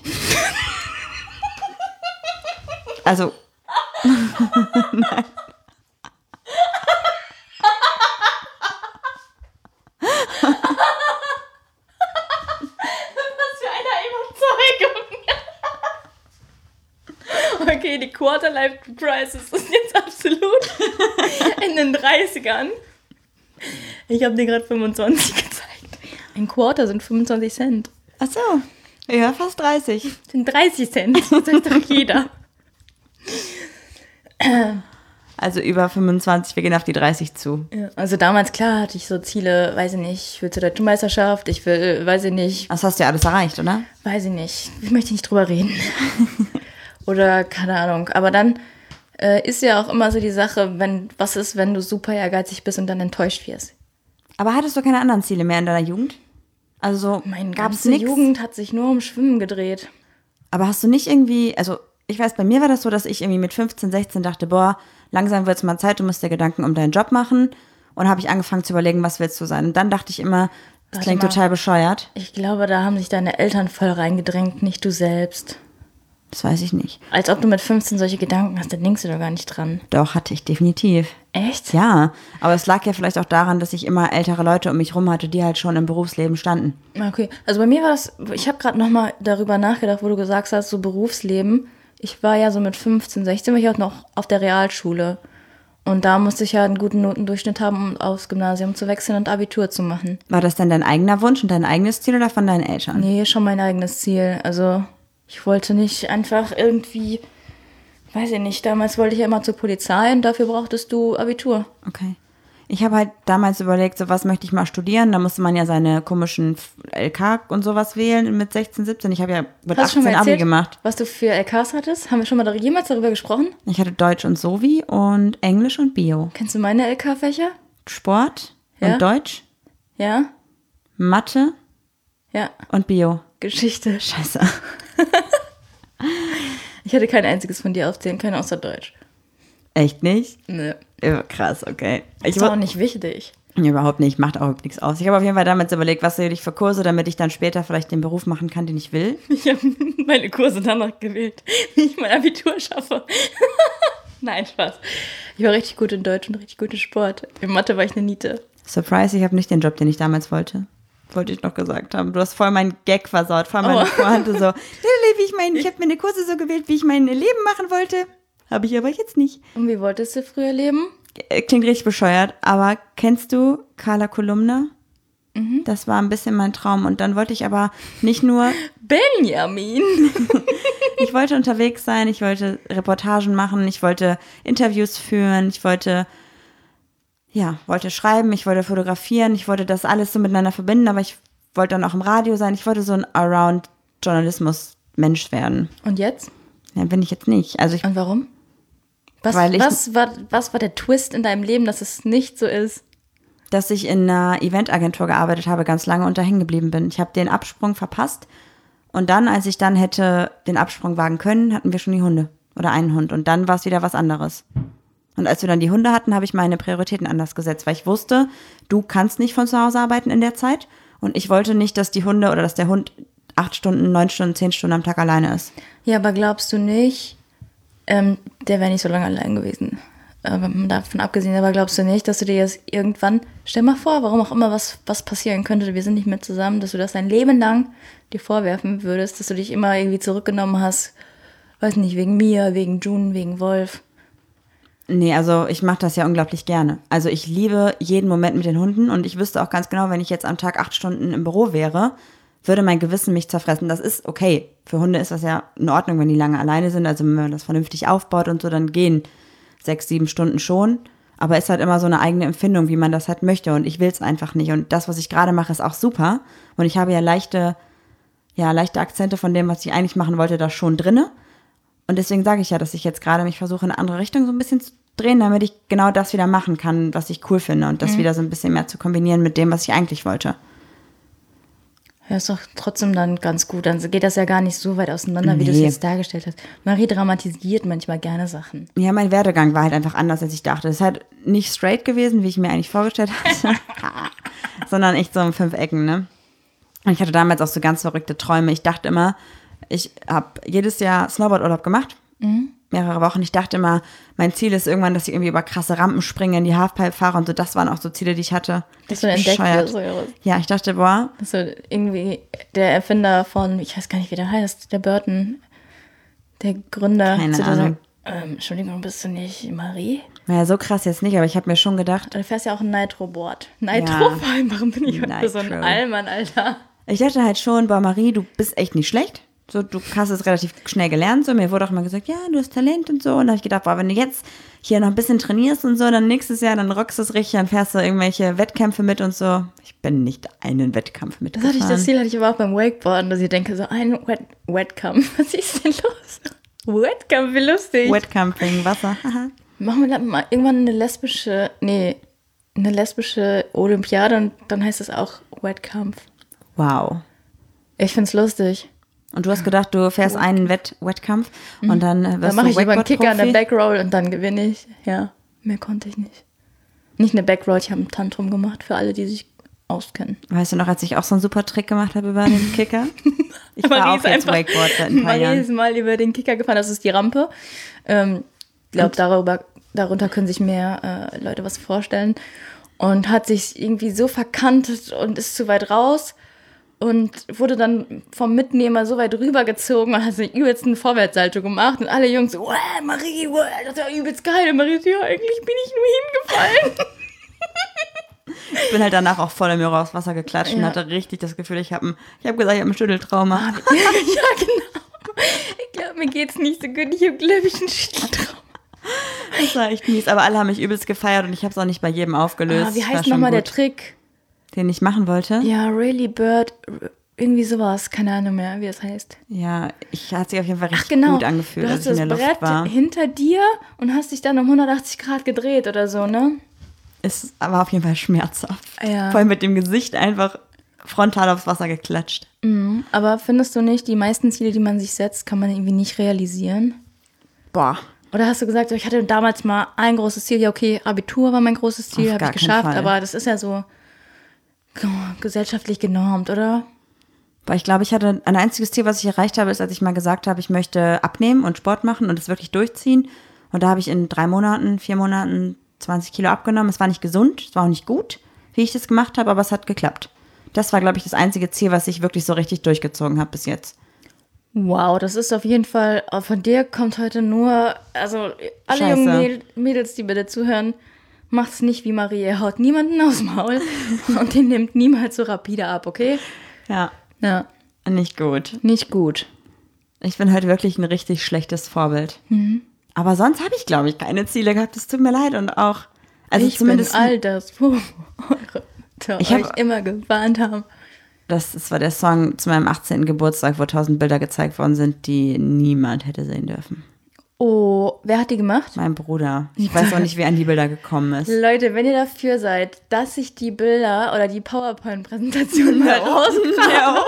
Also, nein. Okay, die Quarter-Life-Crisis ist jetzt absolut in den dreißigern. Ich habe dir gerade fünfundzwanzig gezeigt. Ein Quarter sind fünfundzwanzig Cent. Ach so, ja, fast dreißig. Das sind dreißig Cent, das sagt doch jeder. Also über fünfundzwanzig, wir gehen auf die dreißig zu. Ja, also damals, klar, hatte ich so Ziele, weiß ich nicht, ich will zur Deutschen Meisterschaft, ich will, weiß ich nicht. Das hast du ja alles erreicht, oder? Weiß ich nicht, ich möchte nicht drüber reden. Oder keine Ahnung. Aber dann äh, ist ja auch immer so die Sache, wenn was ist, wenn du super ehrgeizig bist und dann enttäuscht wirst. Aber hattest du keine anderen Ziele mehr in deiner Jugend? Also so Meine gab's ganze nix? Jugend hat sich nur um Schwimmen gedreht. Aber hast du nicht irgendwie, also ich weiß, bei mir war das so, dass ich irgendwie mit fünfzehn, sechzehn dachte, boah, langsam wird es mal Zeit, du musst dir Gedanken um deinen Job machen. Und habe ich angefangen zu überlegen, was willst du sein? Und dann dachte ich immer, das Warte klingt mal. total bescheuert. Ich glaube, da haben sich deine Eltern voll reingedrängt, nicht du selbst. Das weiß ich nicht. Als ob du mit fünfzehn solche Gedanken hast, dann denkst du doch gar nicht dran. Doch, hatte ich definitiv. Echt? Ja, aber es lag ja vielleicht auch daran, dass ich immer ältere Leute um mich rum hatte, die halt schon im Berufsleben standen. Okay, also bei mir war das, ich habe gerade nochmal darüber nachgedacht, wo du gesagt hast, so Berufsleben. Ich war ja so mit fünfzehn, sechzehn, war ich auch noch auf der Realschule. Und da musste ich ja einen guten Notendurchschnitt haben, um aufs Gymnasium zu wechseln und Abitur zu machen. War das denn dein eigener Wunsch und dein eigenes Ziel oder von deinen Eltern? Nee, schon mein eigenes Ziel. Also ich wollte nicht einfach irgendwie, weiß ich nicht, damals wollte ich ja immer zur Polizei und dafür brauchtest du Abitur. Okay. Ich habe halt damals überlegt, so was möchte ich mal studieren. Da musste man ja seine komischen L K und sowas wählen mit sechzehn, siebzehn. Ich habe ja mit Hast du schon mal achtzehn Abi erzählt, gemacht. was du für L Ks hattest? Haben wir schon mal dar- jemals darüber gesprochen? Ich hatte Deutsch und Sovi und Englisch und Bio. Kennst du meine L K-Fächer? Sport Ja. und Deutsch, Ja? Mathe Ja. und Bio. Geschichte. Scheiße. Ich hatte kein einziges von dir aufzählen können, außer Deutsch. Echt nicht? Nö. Ja, krass, okay. Ich Ist auch nicht wichtig. Überhaupt nicht, macht auch nichts aus. Ich habe auf jeden Fall damals überlegt, was will ich für Kurse, damit ich dann später vielleicht den Beruf machen kann, den ich will. Ich habe meine Kurse danach gewählt, wie ich mein Abitur schaffe. Nein, Spaß. Ich war richtig gut in Deutsch und richtig gut in Sport. In Mathe war ich eine Niete. Surprise, ich habe nicht den Job, den ich damals wollte. Wollte ich noch gesagt haben. Du hast voll meinen Gag versaut, voll meine Oh. Pointe so. Wie ich mein, ich habe meine Kurse so gewählt, wie ich mein Leben machen wollte. Habe ich aber jetzt nicht. Und wie wolltest du früher leben? Klingt richtig bescheuert, aber kennst du Carla Kolumna? Mhm. Das war ein bisschen mein Traum. Und dann wollte ich aber nicht nur, Benjamin. ich wollte unterwegs sein, ich wollte Reportagen machen, ich wollte Interviews führen, ich wollte, ja, wollte schreiben, ich wollte fotografieren, ich wollte das alles so miteinander verbinden, aber ich wollte dann auch im Radio sein, ich wollte so ein Around-Journalismus-Mensch werden. Und jetzt? Ja, bin ich jetzt nicht. Also ich, Und warum? Was, Weil ich- was, war, was war der Twist in deinem Leben, dass es nicht so ist? dass ich in einer Eventagentur gearbeitet habe, ganz lange und da hängen geblieben bin. Ich habe den Absprung verpasst und dann, als ich dann hätte den Absprung wagen können, hatten wir schon die Hunde oder einen Hund und dann war es wieder was anderes. Und als wir dann die Hunde hatten, habe ich meine Prioritäten anders gesetzt, weil ich wusste, du kannst nicht von zu Hause arbeiten in der Zeit und ich wollte nicht, dass die Hunde oder dass der Hund acht Stunden, neun Stunden, zehn Stunden am Tag alleine ist. Ja, aber glaubst du nicht, ähm, der wäre nicht so lange allein gewesen. Aber davon abgesehen, aber glaubst du nicht, dass du dir jetzt irgendwann, stell mal vor, warum auch immer was, was passieren könnte, wir sind nicht mehr zusammen, dass du das dein Leben lang dir vorwerfen würdest, dass du dich immer irgendwie zurückgenommen hast, weiß nicht, wegen mir, wegen June, wegen Wolf. Nee, also ich mache das ja unglaublich gerne. Also ich liebe jeden Moment mit den Hunden und ich wüsste auch ganz genau, wenn ich jetzt am Tag acht Stunden im Büro wäre, würde mein Gewissen mich zerfressen. Das ist okay. Für Hunde ist das ja in Ordnung, wenn die lange alleine sind. Also wenn man das vernünftig aufbaut und so, dann gehen sechs, sieben Stunden schon. Aber ist halt immer so eine eigene Empfindung, wie man das halt möchte. Und ich will es einfach nicht. Und das, was ich gerade mache, ist auch super. Und ich habe ja leichte, ja, leichte Akzente von dem, was ich eigentlich machen wollte, da schon drinne. Und deswegen sage ich ja, dass ich jetzt gerade mich versuche, in eine andere Richtung so ein bisschen zu drehen, damit ich genau das wieder machen kann, was ich cool finde. Und das mhm. wieder so ein bisschen mehr zu kombinieren mit dem, was ich eigentlich wollte. Ja, ist doch trotzdem dann ganz gut. Dann geht das ja gar nicht so weit auseinander, wie Nee. du es jetzt dargestellt hast. Marie dramatisiert manchmal gerne Sachen. Ja, mein Werdegang war halt einfach anders, als ich dachte. Es ist halt nicht straight gewesen, wie ich mir eigentlich vorgestellt hatte, sondern echt so um fünf Ecken, ne? Und ich hatte damals auch so ganz verrückte Träume. Ich dachte immer, ich habe jedes Jahr Snowboardurlaub gemacht, mhm. mehrere Wochen. Ich dachte immer, mein Ziel ist irgendwann, dass ich irgendwie über krasse Rampen springe, in die Halfpipe fahre und so. Das waren auch so Ziele, die ich hatte. Dass du entdeckt wirst. Ja, ich dachte, boah. Also irgendwie der Erfinder von, ich weiß gar nicht, wie der heißt, der Burton, der Gründer. Keine zu Ahnung. Dieser, ähm, Entschuldigung, bist du nicht Marie? Naja, so krass jetzt nicht, aber ich habe mir schon gedacht. Du fährst ja auch ein Nitro-Board. Nitro, vor allem, warum bin ich heute so ein Allmann, Alter? Ich dachte halt schon, boah, Marie, du bist echt nicht schlecht. So, du hast es relativ schnell gelernt. So, mir wurde auch immer gesagt, ja, du hast Talent und so. Und da habe ich gedacht, boah, wenn du jetzt hier noch ein bisschen trainierst und so, dann nächstes Jahr, dann rockst du es richtig, dann fährst du irgendwelche Wettkämpfe mit und so. Ich bin nicht einen Wettkampf mitgefahren. Das, hatte ich, das Ziel hatte ich aber auch beim Wakeboarden, dass ich denke, so ein Wet, Wettkampf. Was ist denn los? Wettkampf, wie lustig. Wettkampf wegen Wasser. Machen wir dann mal irgendwann eine lesbische, nee, eine lesbische Olympiade und dann heißt es auch Wettkampf. Wow. Ich find's lustig. Und du hast gedacht, du fährst oh. einen Wett Wettkampf mhm. und dann wirst dann mache du ich über einen Kicker eine Backroll und dann gewinne ich. Ja, mehr konnte ich nicht. Nicht eine Backroll, ich habe einen Tantrum gemacht für alle, die sich auskennen. Weißt du noch, als ich auch so einen super Trick gemacht habe über den Kicker? Ich war auch jetzt Wakeboard seit ein paar Marie Jahren. ist mal über den Kicker gefahren, das ist die Rampe. Ich ähm, glaube, darüber, darunter können sich mehr äh, Leute was vorstellen. Und hat sich irgendwie so verkantet und ist zu weit raus. Und wurde dann vom Mitnehmer so weit rübergezogen und hat so einen übelsten Vorwärtssalto gemacht. Und alle Jungs so, wow, Marie, wow, das war übelst geil. Und Marie so, ja, eigentlich bin ich nur hingefallen. Ich bin halt danach auch voll im Jura aufs Wasser geklatscht ja. und hatte richtig das Gefühl, ich habe ich hab gesagt, ich habe ein Schütteltrauma. Ja, genau. Ich glaube, mir geht's nicht so gut. Ich habe, glaube ich, einen Schütteltrauma. Das war echt mies. Aber alle haben mich übelst gefeiert und ich habe es auch nicht bei jedem aufgelöst. Ah, wie heißt nochmal der Trick? Den ich machen wollte? Ja, Really Bird, irgendwie sowas, keine Ahnung mehr, wie das heißt. Ja, ich hat sich auf jeden Fall richtig Ach, genau. gut angefühlt, du als ich in der Luft Luft war. Du hast das Brett hinter dir und hast dich dann um hundertachtzig Grad gedreht oder so, ne? Es war auf jeden Fall schmerzhaft. Ja. Vor allem mit dem Gesicht einfach frontal aufs Wasser geklatscht. Mhm. Aber findest du nicht, die meisten Ziele, die man sich setzt, kann man irgendwie nicht realisieren? Boah. Oder hast du gesagt, ich hatte damals mal ein großes Ziel, ja okay, Abitur war mein großes Ziel, habe ich geschafft, aber das ist ja so gesellschaftlich genormt, oder? Weil ich glaube, ich hatte ein einziges Ziel, was ich erreicht habe, ist, als ich mal gesagt habe, ich möchte abnehmen und Sport machen und es wirklich durchziehen. Und da habe ich in drei Monaten, vier Monaten zwanzig Kilo abgenommen. Es war nicht gesund, es war auch nicht gut, wie ich das gemacht habe, aber es hat geklappt. Das war, glaube ich, das einzige Ziel, was ich wirklich so richtig durchgezogen habe bis jetzt. Wow, das ist auf jeden Fall, von dir kommt heute nur, also alle Scheiße. jungen Mädels, die bitte zuhören, macht's nicht wie Marie, er haut niemanden aufs Maul und den nimmt niemals so rapide ab, okay? Ja. Ja. Nicht gut. Nicht gut. Ich bin halt wirklich ein richtig schlechtes Vorbild. Mhm. Aber sonst habe ich, glaube ich, keine Ziele gehabt. Es tut mir leid und auch, also ich zumindest bin all das, wo eure Mütter ich hab, euch immer gewarnt haben. Das, das war der Song zu meinem achtzehnten Geburtstag, wo tausend Bilder gezeigt worden sind, die niemand hätte sehen dürfen. Oh, wer hat die gemacht? Mein Bruder. Ich weiß auch nicht, wie er an die Bilder gekommen ist. Leute, wenn ihr dafür seid, dass ich die Bilder oder die PowerPoint-Präsentation mal rauskramme,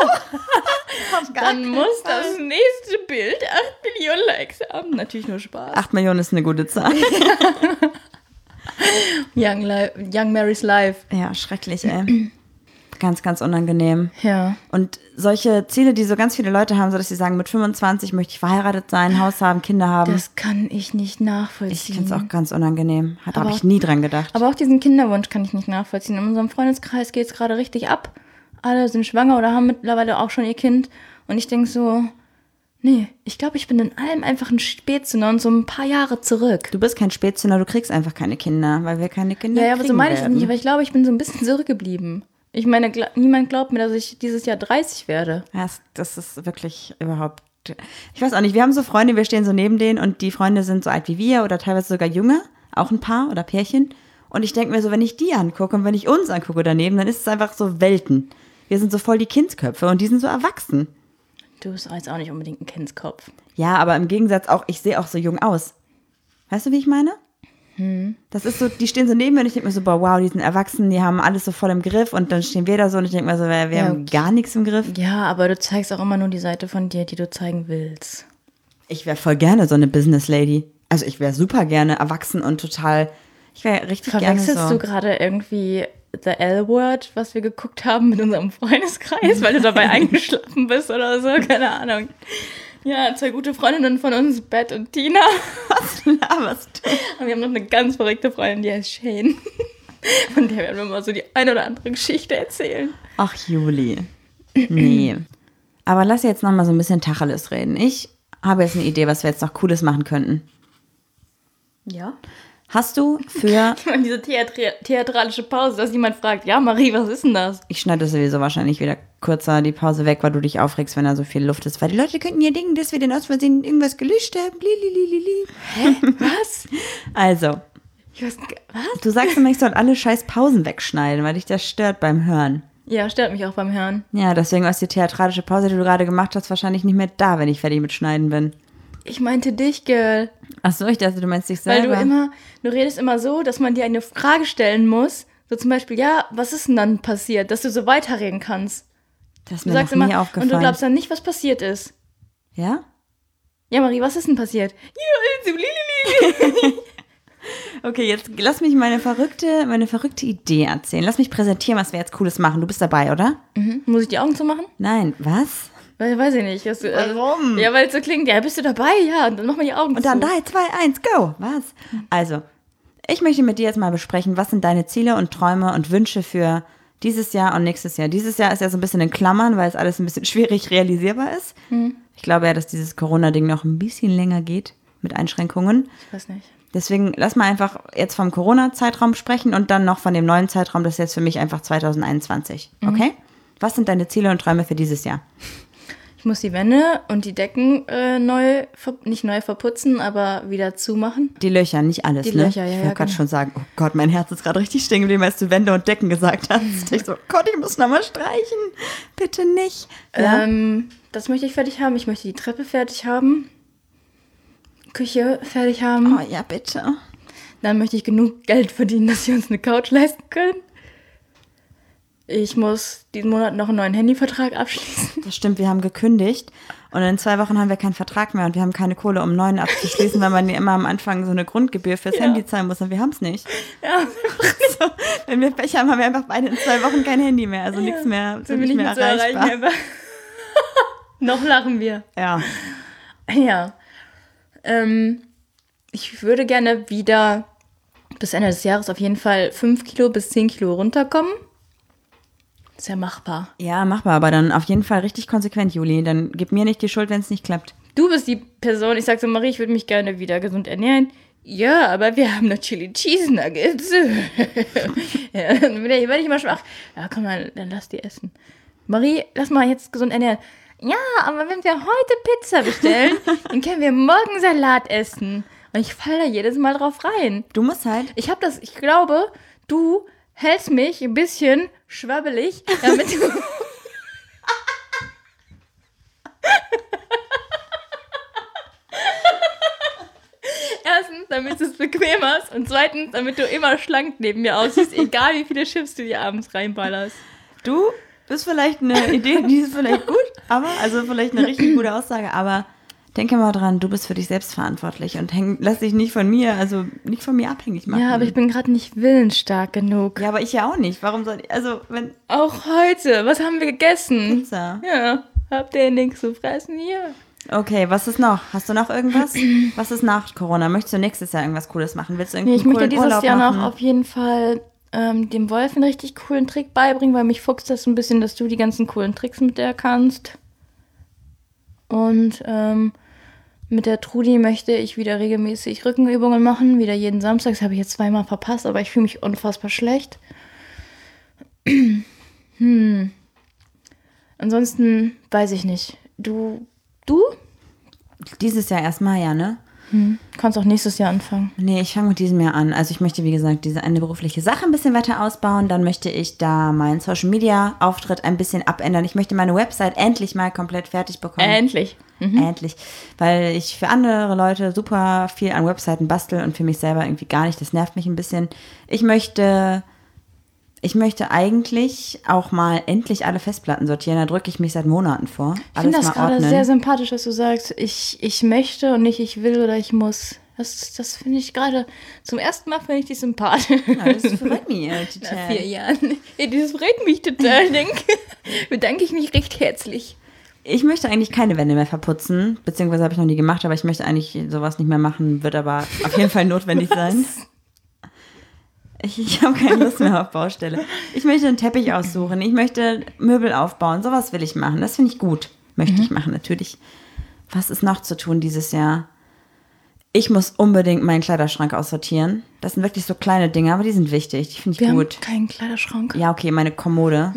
dann muss das nächste Bild acht Millionen Likes haben. Natürlich nur Spaß. acht Millionen ist eine gute Zahl. Young, Li- Young Marys Life. Ja, schrecklich, ey. ganz, ganz unangenehm. Ja. Und solche Ziele, die so ganz viele Leute haben, so dass sie sagen, mit fünfundzwanzig möchte ich verheiratet sein, Haus haben, Kinder haben. Das kann ich nicht nachvollziehen. Ich finde es auch ganz unangenehm. Da habe Aber ich nie dran gedacht. Aber auch diesen Kinderwunsch kann ich nicht nachvollziehen. In unserem Freundeskreis geht es gerade richtig ab. Alle sind schwanger oder haben mittlerweile auch schon ihr Kind. Und ich denke so, nee, ich glaube, ich bin in allem einfach ein Spätzünder und so ein paar Jahre zurück. Du bist kein Spätzünder, du kriegst einfach keine Kinder, weil wir keine Kinder Ja, ja, aber so meine ich es werden. nicht. Aber ich glaube, ich bin so ein bisschen zurückgeblieben. Ich meine, gla- niemand glaubt mir, dass ich dieses Jahr dreißig werde. Ja, das, das ist wirklich überhaupt. Ich weiß auch nicht, wir haben so Freunde, wir stehen so neben denen und die Freunde sind so alt wie wir oder teilweise sogar jünger, auch ein Paar oder Pärchen. Und ich denke mir so, wenn ich die angucke und wenn ich uns angucke daneben, dann ist es einfach so Welten. Wir sind so voll die Kindsköpfe und die sind so erwachsen. Du bist jetzt auch nicht unbedingt ein Kindskopf. Ja, aber im Gegensatz auch, ich sehe auch so jung aus. Weißt du, wie ich meine? Hm. Das ist so, die stehen so neben mir und ich denke mir so, boah, wow, die sind erwachsen, die haben alles so voll im Griff und dann stehen wir da so und ich denke mir so, wir, wir Ja, haben gar nichts im Griff. Ja, aber du zeigst auch immer nur die Seite von dir, die du zeigen willst. Ich wäre voll gerne so eine Business Lady. Also ich wäre super gerne erwachsen und total, ich wäre richtig gerne Verwechselst so. du gerade irgendwie The L-Word, was wir geguckt haben mit unserem Freundeskreis, weil du dabei eingeschlafen bist oder so? Keine Ahnung. Ja, zwei gute Freundinnen von uns, Beth und Tina. Was laberst du? Und wir haben noch eine ganz verrückte Freundin, die heißt Shane. Von der werden wir mal so die eine oder andere Geschichte erzählen. Ach, Juli. Nee. Aber lass jetzt noch mal so ein bisschen Tacheles reden. Ich habe jetzt eine Idee, was wir jetzt noch Cooles machen könnten. Ja. Hast du für... Und diese Theatri- theatralische Pause, dass jemand fragt, ja Marie, was ist denn das? Ich schneide sowieso wahrscheinlich wieder kürzer die Pause weg, weil du dich aufregst, wenn da so viel Luft ist. Weil die Leute könnten ja denken, dass wir denn aus Versehen irgendwas gelöscht haben. Lilililili. Hä? Was? Also, Ich weiß, was? du sagst immer, ich soll alle scheiß Pausen wegschneiden, weil dich das stört beim Hören. Ja, stört mich auch beim Hören. Ja, deswegen ist die theatralische Pause, die du gerade gemacht hast, wahrscheinlich nicht mehr da, wenn ich fertig mit Schneiden bin. Ich meinte dich, Girl. Ach so, ich dachte, du meinst dich Weil selber. du immer, du redest immer so, dass man dir eine Frage stellen muss. So zum Beispiel, ja, was ist denn dann passiert? Dass du so weiterreden kannst. das ist Du mir sagst noch nie immer, aufgefallen. und du glaubst dann nicht, was passiert ist. Ja? Ja, Marie, was ist denn passiert? Ja, so lililili. Okay, jetzt lass mich meine verrückte, meine verrückte Idee erzählen. Lass mich präsentieren, was wir jetzt Cooles machen. Du bist dabei, oder? Mhm. Muss ich die Augen zumachen? Nein, was? Weil, weiß ich nicht. Dass du, Warum? Also, ja, weil es so klingt, ja, bist du dabei? Ja, und dann mach mal die Augen Und dann zu. drei, zwei, eins, go. Was? Also, ich möchte mit dir jetzt mal besprechen, was sind deine Ziele und Träume und Wünsche für dieses Jahr und nächstes Jahr. Dieses Jahr ist ja so ein bisschen in Klammern, weil es alles ein bisschen schwierig realisierbar ist. Hm. Ich glaube ja, dass dieses Corona-Ding noch ein bisschen länger geht mit Einschränkungen. Ich weiß nicht. Deswegen lass mal einfach jetzt vom Corona-Zeitraum sprechen und dann noch von dem neuen Zeitraum, das ist jetzt für mich einfach zwanzig einundzwanzig. Okay? Was sind deine Ziele und Träume für dieses Jahr? Ich muss die Wände und die Decken äh, neu, ver- nicht neu verputzen, aber wieder zumachen. Die Löcher, nicht alles, Die ne? Löcher, ja, Ich ja, wollte gerade genau. schon sagen, oh Gott, mein Herz ist gerade richtig stehen geblieben, als du Wände und Decken gesagt hast. Ich so, Gott, ich muss nochmal streichen. Bitte nicht. Ja? Ähm, das möchte ich fertig haben. Ich möchte die Treppe fertig haben. Küche fertig haben. Oh ja, bitte. Dann möchte ich genug Geld verdienen, dass wir uns eine Couch leisten können. Ich muss diesen Monat noch einen neuen Handyvertrag abschließen. Das stimmt, wir haben gekündigt und in zwei Wochen haben wir keinen Vertrag mehr und wir haben keine Kohle, um einen neuen abzuschließen, weil man ja immer am Anfang so eine Grundgebühr fürs Ja. Handy zahlen muss und wir haben es nicht. Ja, So, wenn wir Pech haben, haben wir einfach beide in zwei Wochen kein Handy mehr, also nichts mehr, sind sind wir nicht nicht mehr mehr zu erreichbar. erreichen. Aber noch lachen wir. Ja. Ja. Ähm, ich würde gerne wieder bis Ende des Jahres auf jeden Fall fünf Kilo bis zehn Kilo runterkommen. Ist ja machbar. Ja, machbar, aber dann auf jeden Fall richtig konsequent, Juli. Dann gib mir nicht die Schuld, wenn es nicht klappt. Du bist die Person, ich sag so, Marie, ich würde mich gerne wieder gesund ernähren. Ja, aber wir haben noch Chili Cheese Nuggets. Ja, dann werde ich, werd ich immer schwach. Ja, komm mal, dann lass die essen. Marie, lass mal jetzt gesund ernähren. Ja, aber wenn wir heute Pizza bestellen, dann können wir morgen Salat essen. Und ich falle da jedes Mal drauf rein. Du musst halt, Ich habe das, ich glaube, du hältst mich ein bisschen schwabbelig, damit du... Erstens, damit du es bequem hast und zweitens, damit du immer schlank neben mir aussiehst, egal wie viele Chips du dir abends reinballerst. du bist vielleicht eine Idee, die ist vielleicht gut, aber, also vielleicht eine richtig gute Aussage, aber denke mal dran, du bist für dich selbst verantwortlich und häng, lass dich nicht von mir, also nicht von mir abhängig machen. Ja, aber ich bin gerade nicht willensstark genug. Ja, aber ich ja auch nicht. Warum soll ich, also wenn... Auch heute, was haben wir gegessen? Pizza. Ja, habt ihr nichts zu fressen hier? Okay, was ist noch? Hast du noch irgendwas? Was ist nach Corona? Möchtest du nächstes Jahr irgendwas Cooles machen? Willst du irgendwie Nee, ich möchte coolen dieses Urlaub Jahr machen? noch auf jeden Fall ähm, dem Wolf einen richtig coolen Trick beibringen, weil mich fuchst das so ein bisschen, dass du die ganzen coolen Tricks mit der kannst. Und ähm, mit der Trudi möchte ich wieder regelmäßig Rückenübungen machen, wieder jeden Samstag. Das habe ich jetzt zweimal verpasst, aber ich fühle mich unfassbar schlecht. hm. Ansonsten weiß ich nicht. Du, du? Dieses Jahr erstmal, ja, ne? Hm. Kannst auch nächstes Jahr anfangen. Nee, ich fange mit diesem Jahr an. Also ich möchte, wie gesagt, diese eine berufliche Sache ein bisschen weiter ausbauen. Dann möchte ich da meinen Social-Media-Auftritt ein bisschen abändern. Ich möchte meine Website endlich mal komplett fertig bekommen. Endlich. Mhm. Endlich. Weil ich für andere Leute super viel an Webseiten bastel und für mich selber irgendwie gar nicht. Das nervt mich ein bisschen. Ich möchte... Ich möchte eigentlich auch mal endlich alle Festplatten sortieren. Da drücke ich mich seit Monaten vor. Ich finde das mal gerade ordnen. sehr sympathisch, dass du sagst, ich, ich möchte und nicht ich will oder ich muss. Das, das finde ich gerade, zum ersten Mal finde ich die sympathisch. Ja, das freut mich äh, total. Nach vier Jahren. Ja, das freut mich total. Denke, bedanke ich mich recht herzlich. Ich möchte eigentlich keine Wände mehr verputzen. Beziehungsweise habe ich noch nie gemacht, aber ich möchte eigentlich sowas nicht mehr machen. Wird aber auf jeden Fall notwendig sein. Ich, ich habe keine Lust mehr auf Baustelle. Ich möchte einen Teppich aussuchen. Ich möchte Möbel aufbauen. Sowas will ich machen. Das finde ich gut. Möchte mhm. ich machen, natürlich. Was ist noch zu tun dieses Jahr? Ich muss unbedingt meinen Kleiderschrank aussortieren. Das sind wirklich so kleine Dinge, aber die sind wichtig. Die finde ich Wir gut. haben keinen Kleiderschrank. Ja, okay, meine Kommode.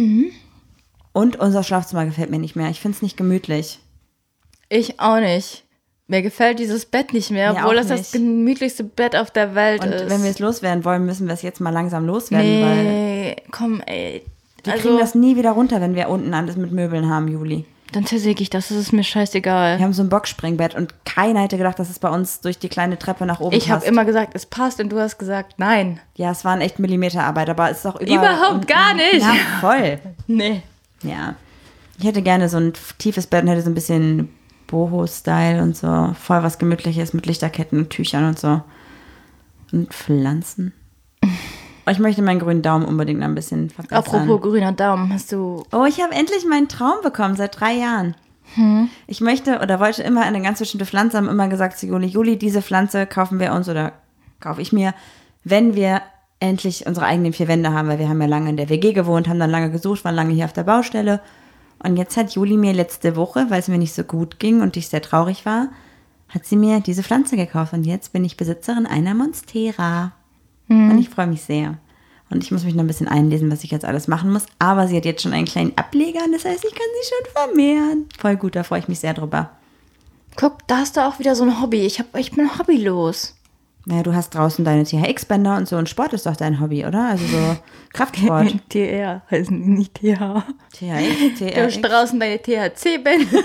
Und unser Schlafzimmer gefällt mir nicht mehr. Ich finde es nicht gemütlich. Ich auch nicht. Mir gefällt dieses Bett nicht mehr, Mir obwohl auch das das nicht. gemütlichste Bett auf der Welt Und ist. wenn wir es loswerden wollen, müssen wir es jetzt mal langsam loswerden, weil Nee, komm, ey. wir Also, kriegen das nie wieder runter, wenn wir unten alles mit Möbeln haben, Juli. dann zersäge ich das, das ist mir scheißegal. Wir haben so ein Boxspringbett und keiner hätte gedacht, dass es bei uns durch die kleine Treppe nach oben Ich habe passt. immer gesagt, es passt und du hast gesagt, nein. Ja, es waren echt Millimeterarbeit, aber es ist doch überall Überhaupt unten. gar nicht. Ja, voll. Nee. Ja. Ich hätte gerne so ein tiefes Bett und hätte so ein bisschen Boho-Style und so. Voll was Gemütliches mit Lichterketten und Tüchern und so. Und Pflanzen. Ich möchte meinen grünen Daumen unbedingt noch ein bisschen verbessern. Apropos grüner Daumen, hast du... Oh, ich habe endlich meinen Traum bekommen, seit drei Jahren. Hm. Ich möchte oder wollte immer eine ganz bestimmte Pflanze, haben immer gesagt zu Juli, Juli, diese Pflanze kaufen wir uns oder kaufe ich mir, wenn wir endlich unsere eigenen vier Wände haben, weil wir haben ja lange in der W G gewohnt, haben dann lange gesucht, waren lange hier auf der Baustelle. Und jetzt hat Juli mir letzte Woche, weil es mir nicht so gut ging und ich sehr traurig war, hat sie mir diese Pflanze gekauft. Und jetzt bin ich Besitzerin einer Monstera. Mhm. Und ich freue mich sehr. Und ich muss mich noch ein bisschen einlesen, was ich jetzt alles machen muss. Aber sie hat jetzt schon einen kleinen Ableger. Das heißt, ich kann sie schon vermehren. Voll gut, da freue ich mich sehr drüber. Guck, da hast du auch wieder so ein Hobby. Ich, hab, ich bin hobbylos. Naja, du hast draußen deine T H X-Bänder und so. Und Sport ist doch dein Hobby, oder? Also so Kraftsport. T R heißen die nicht T H. T H X, T R X. Du hast draußen deine T H C-Bänder.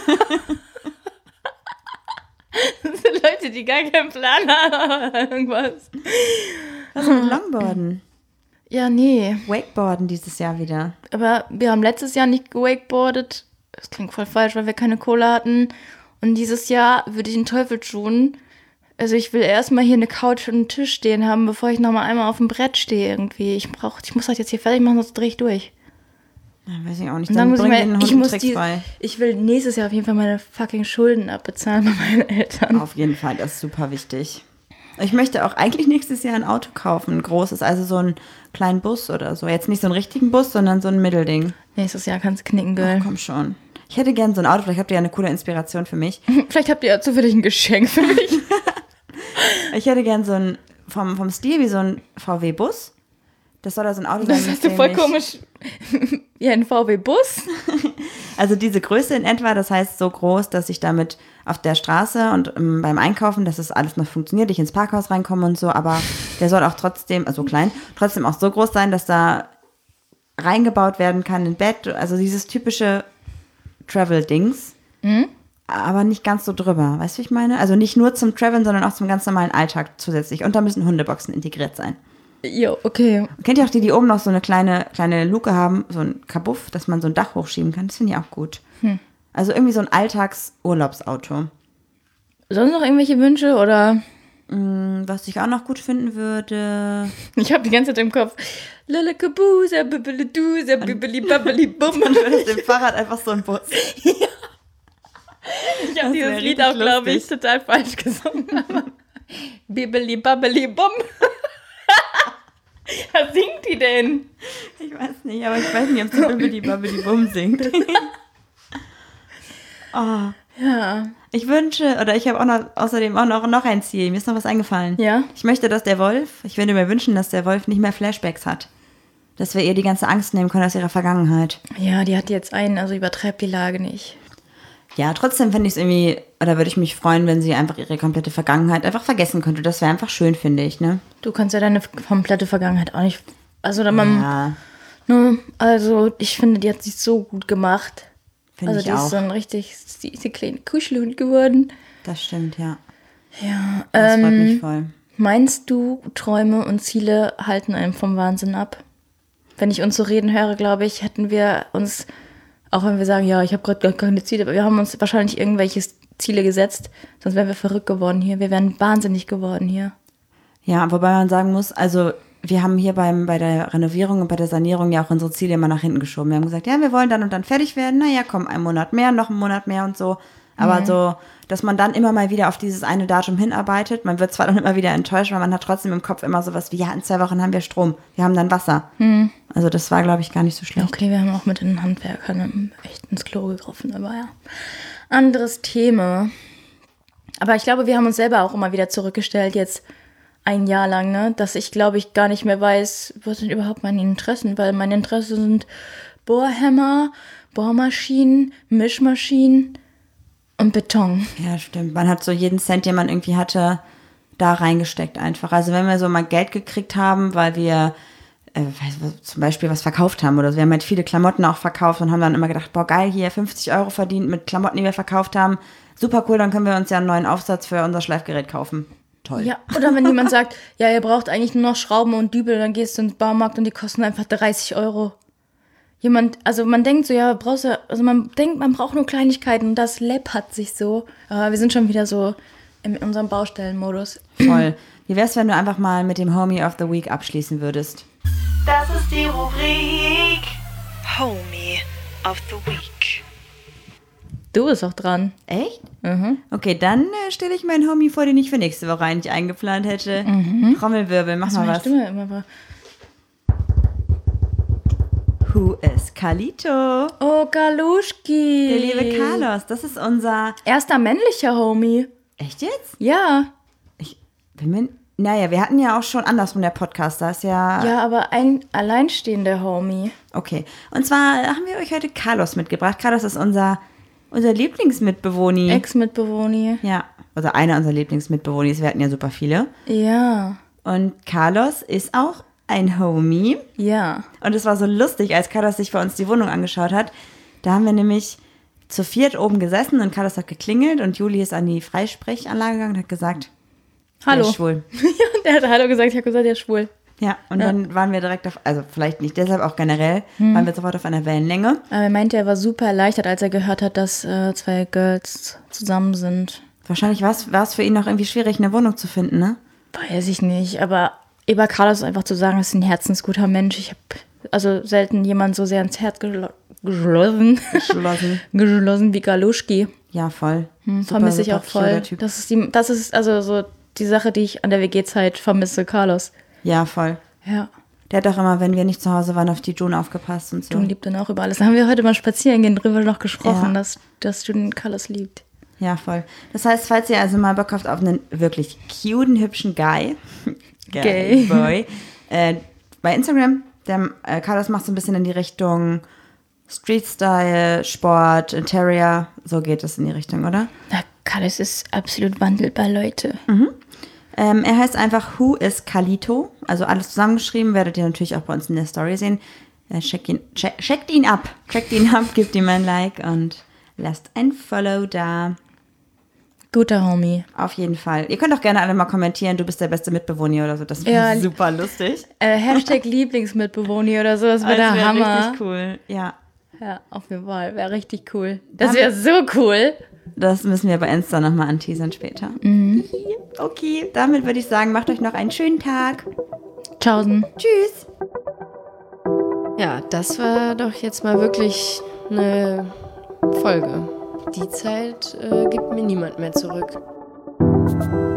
Das sind Leute, die gar keinen Plan haben. Irgendwas. Was mit Longboarden? Ja, nee. Wakeboarden dieses Jahr wieder. Aber wir haben letztes Jahr nicht gewakeboardet. Das klingt voll falsch, weil wir keine Kohle hatten. Und dieses Jahr würde ich den Teufel tun. Also ich will erstmal hier eine Couch und einen Tisch stehen haben, bevor ich nochmal einmal auf dem Brett stehe irgendwie. Ich brauch, ich muss das jetzt hier fertig machen, sonst drehe ich durch. Ja, weiß ich auch nicht. Und dann, Dann muss ich, bring mal, den ich, Hund muss Tricks die, bei. ich will nächstes Jahr auf jeden Fall meine fucking Schulden abbezahlen bei meinen Eltern. Auf jeden Fall, das ist super wichtig. Ich möchte auch eigentlich nächstes Jahr ein Auto kaufen, ein großes, also so einen kleinen Bus oder so. Jetzt nicht so einen richtigen Bus, sondern so ein Mittelding. Nächstes Jahr kannst du knicken, Girl. Oh, komm schon. Ich hätte gern so ein Auto, vielleicht habt ihr ja eine coole Inspiration für mich. Vielleicht habt ihr ja zufällig ein Geschenk für mich. Ich hätte gern so ein, vom, vom Stil wie so ein V W-Bus. Das soll da so ein Auto sein. Das hast du voll komisch. Wie ein V W-Bus. Also diese Größe in etwa, das heißt so groß, dass ich damit auf der Straße und ähm, beim Einkaufen, dass es alles noch funktioniert, ich ins Parkhaus reinkomme und so, aber der soll auch trotzdem, also klein, trotzdem auch so groß sein, dass da reingebaut werden kann in Bett, also dieses typische Travel-Dings, mhm. aber nicht ganz so drüber, weißt du, wie ich meine? Also nicht nur zum Traveln, sondern auch zum ganz normalen Alltag zusätzlich und da müssen Hundeboxen integriert sein. Jo, okay. Kennt ihr auch die, die oben noch so eine kleine, kleine Luke haben, so ein Kabuff, dass man so ein Dach hochschieben kann? Das finde ich auch gut. Hm. Also irgendwie so ein Alltagsurlaubsauto. Sonst noch irgendwelche Wünsche oder? Was ich auch noch gut finden würde. Ich habe die ganze Zeit im Kopf. Lalakabusa, bibelidusa, bibeli babbeli bum. Und mit dem Fahrrad einfach so ein Bus. Ja. Ich habe dieses Lied auch, glaube ich, total falsch gesungen. Bibeli babbeli bum. Was singt die denn? Ich weiß nicht, aber ich weiß nicht, ob sie Bibeli babbeli bum singt. Oh. Ja. Ich wünsche, oder ich habe auch noch, außerdem auch noch, noch ein Ziel. Mir ist noch was eingefallen. Ja? Ich möchte, dass der Wolf, ich würde mir wünschen, dass der Wolf nicht mehr Flashbacks hat. Dass wir ihr die ganze Angst nehmen können aus ihrer Vergangenheit. Ja, die hat jetzt einen, also übertreibt die Lage nicht. Ja, trotzdem fände ich es irgendwie, oder würde ich mich freuen, wenn sie einfach ihre komplette Vergangenheit einfach vergessen könnte. Das wäre einfach schön, finde ich, ne? Du kannst ja deine komplette Vergangenheit auch nicht, also, man, Ja, ne, also ich finde, die hat sich so gut gemacht. finde Also ich die ist auch. so ein richtig, die ist eine kleine Kuschelhund geworden. Das stimmt, ja. Ja, Das freut ähm, mich voll. meinst du, Träume und Ziele halten einem vom Wahnsinn ab? Wenn ich uns so reden höre, glaube ich, hätten wir uns, auch wenn wir sagen, ja, ich habe gerade gar keine Ziele, aber wir haben uns wahrscheinlich irgendwelche Ziele gesetzt, sonst wären wir verrückt geworden hier. Wir wären wahnsinnig geworden hier. Ja, wobei man sagen muss, also wir haben hier beim, bei der Renovierung und bei der Sanierung ja auch unsere Ziele immer nach hinten geschoben. Wir haben gesagt, ja, wir wollen dann und dann fertig werden. Naja, komm, einen Monat mehr, noch einen Monat mehr und so. Aber Mhm. so, dass man dann immer mal wieder auf dieses eine Datum hinarbeitet. Man wird zwar dann immer wieder enttäuscht, weil man hat trotzdem im Kopf immer sowas wie, ja, in zwei Wochen haben wir Strom, wir haben dann Wasser. Mhm. Also das war, glaube ich, gar nicht so schlecht. Okay, wir haben auch mit den Handwerkern echt ins Klo gegriffen, aber ja. Anderes Thema. Aber ich glaube, wir haben uns selber auch immer wieder zurückgestellt, jetzt ein Jahr lang, ne? Dass ich, glaube ich, gar nicht mehr weiß, was sind überhaupt meine Interessen, weil meine Interessen sind Bohrhämmer, Bohrmaschinen, Mischmaschinen und Beton. Ja, stimmt. Man hat so jeden Cent, den man irgendwie hatte, da reingesteckt einfach. Also wenn wir so mal Geld gekriegt haben, weil wir äh, weiß, was, zum Beispiel was verkauft haben oder so. Wir haben halt viele Klamotten auch verkauft und haben dann immer gedacht, boah geil, hier fünfzig Euro verdient mit Klamotten, die wir verkauft haben. Super cool, dann können wir uns ja einen neuen Aufsatz für unser Schleifgerät kaufen. Toll. Ja, oder wenn jemand sagt, ja, ihr braucht eigentlich nur noch Schrauben und Dübel, dann gehst du ins Baumarkt und die kosten einfach dreißig Euro. Jemand, also man denkt so, ja, brauchst du, also man denkt, man braucht nur Kleinigkeiten und das läppert sich so. Aber wir sind schon wieder so in unserem Baustellenmodus. Voll. Wie wär's, wenn du einfach mal mit dem Homie of the Week abschließen würdest? Das ist die Rubrik Homie of the Week. Du bist auch dran. Echt? Mhm. Okay, dann äh, stelle ich meinen Homie vor, den ich für nächste Woche eigentlich eingeplant hätte. Trommelwirbel, mach Das mal meine was. Stimme immer war. Who is Carlito? Oh, Galuschki. Der liebe Carlos, das ist unser... Erster männlicher Homie. Echt jetzt? Ja. Ich bin mir... Naja, wir hatten ja auch schon andersrum der Podcast, da ist ja... Ja, aber ein alleinstehender Homie. Okay, und zwar haben wir euch heute Carlos mitgebracht. Carlos ist unser, unser Lieblingsmitbewohner. Ex-Mitbewohner. Ja, also einer unserer Lieblingsmitbewohner. Wir hatten ja super viele. Ja. Und Carlos ist auch ein Homie. Ja. Und es war so lustig, als Carlos sich bei uns die Wohnung angeschaut hat. Da haben wir nämlich zu viert oben gesessen und Carlos hat geklingelt und Juli ist an die Freisprechanlage gegangen und hat gesagt, Hallo. der ist schwul. Ja, der hat Hallo gesagt, ich habe gesagt, der ist schwul. Ja, und Ja. dann waren wir direkt auf, also vielleicht nicht deshalb, auch generell, waren wir sofort auf einer Wellenlänge. Aber er meinte, er war super erleichtert, als er gehört hat, dass äh, zwei Girls zusammen sind. Wahrscheinlich war es für ihn noch irgendwie schwierig, eine Wohnung zu finden, ne? Weiß ich nicht, aber über Carlos einfach zu sagen, ist ein herzensguter Mensch. Ich habe also selten jemand so sehr ins Herz geschlo- geschlossen, Geschlossen. geschlossen wie Galuschki. Ja, voll. Hm, Super, vermisse ich super auch voll. cuter Typ. Das ist, die, das ist also so die Sache, die ich an der W G-Zeit vermisse, Carlos. Ja, voll. Ja, Der hat auch immer, wenn wir nicht zu Hause waren, auf die June aufgepasst und so. June liebt ihn auch über alles. Da haben wir heute mal spazieren gehen drüber noch gesprochen, Ja. dass, dass June Carlos liebt. Ja, voll. Das heißt, falls ihr also mal Bock habt auf einen wirklich cuten, hübschen Guy, Gay. Boy, äh, bei Instagram, der äh, Carlos macht so ein bisschen in die Richtung Street-Style, Sport, Interior, so geht es in die Richtung, oder? Na, Carlos ist absolut wandelbar, Leute. Ähm, er heißt einfach Who is Carlito, also alles zusammengeschrieben, werdet ihr natürlich auch bei uns in der Story sehen. Äh, check ihn, check, checkt ihn ab, checkt ihn ab, gebt ihm ein Like und lasst ein Follow da. Guter Homie. Auf jeden Fall. Ihr könnt auch gerne alle mal kommentieren, du bist der beste Mitbewohner oder so. Das wäre Ja. super lustig. Äh, Hashtag Lieblingsmitbewohner oder so, das wäre der wär Hammer. richtig cool. Ja. Ja, auf jeden Fall, wäre richtig cool. Das wäre so cool. Das müssen wir bei Insta nochmal anteasern später. Mhm. Okay, damit würde ich sagen, macht euch noch einen schönen Tag. Tschaußen. Tschüss. Ja, das war doch jetzt mal wirklich eine Folge. Die Zeit äh, gibt mir niemand mehr zurück.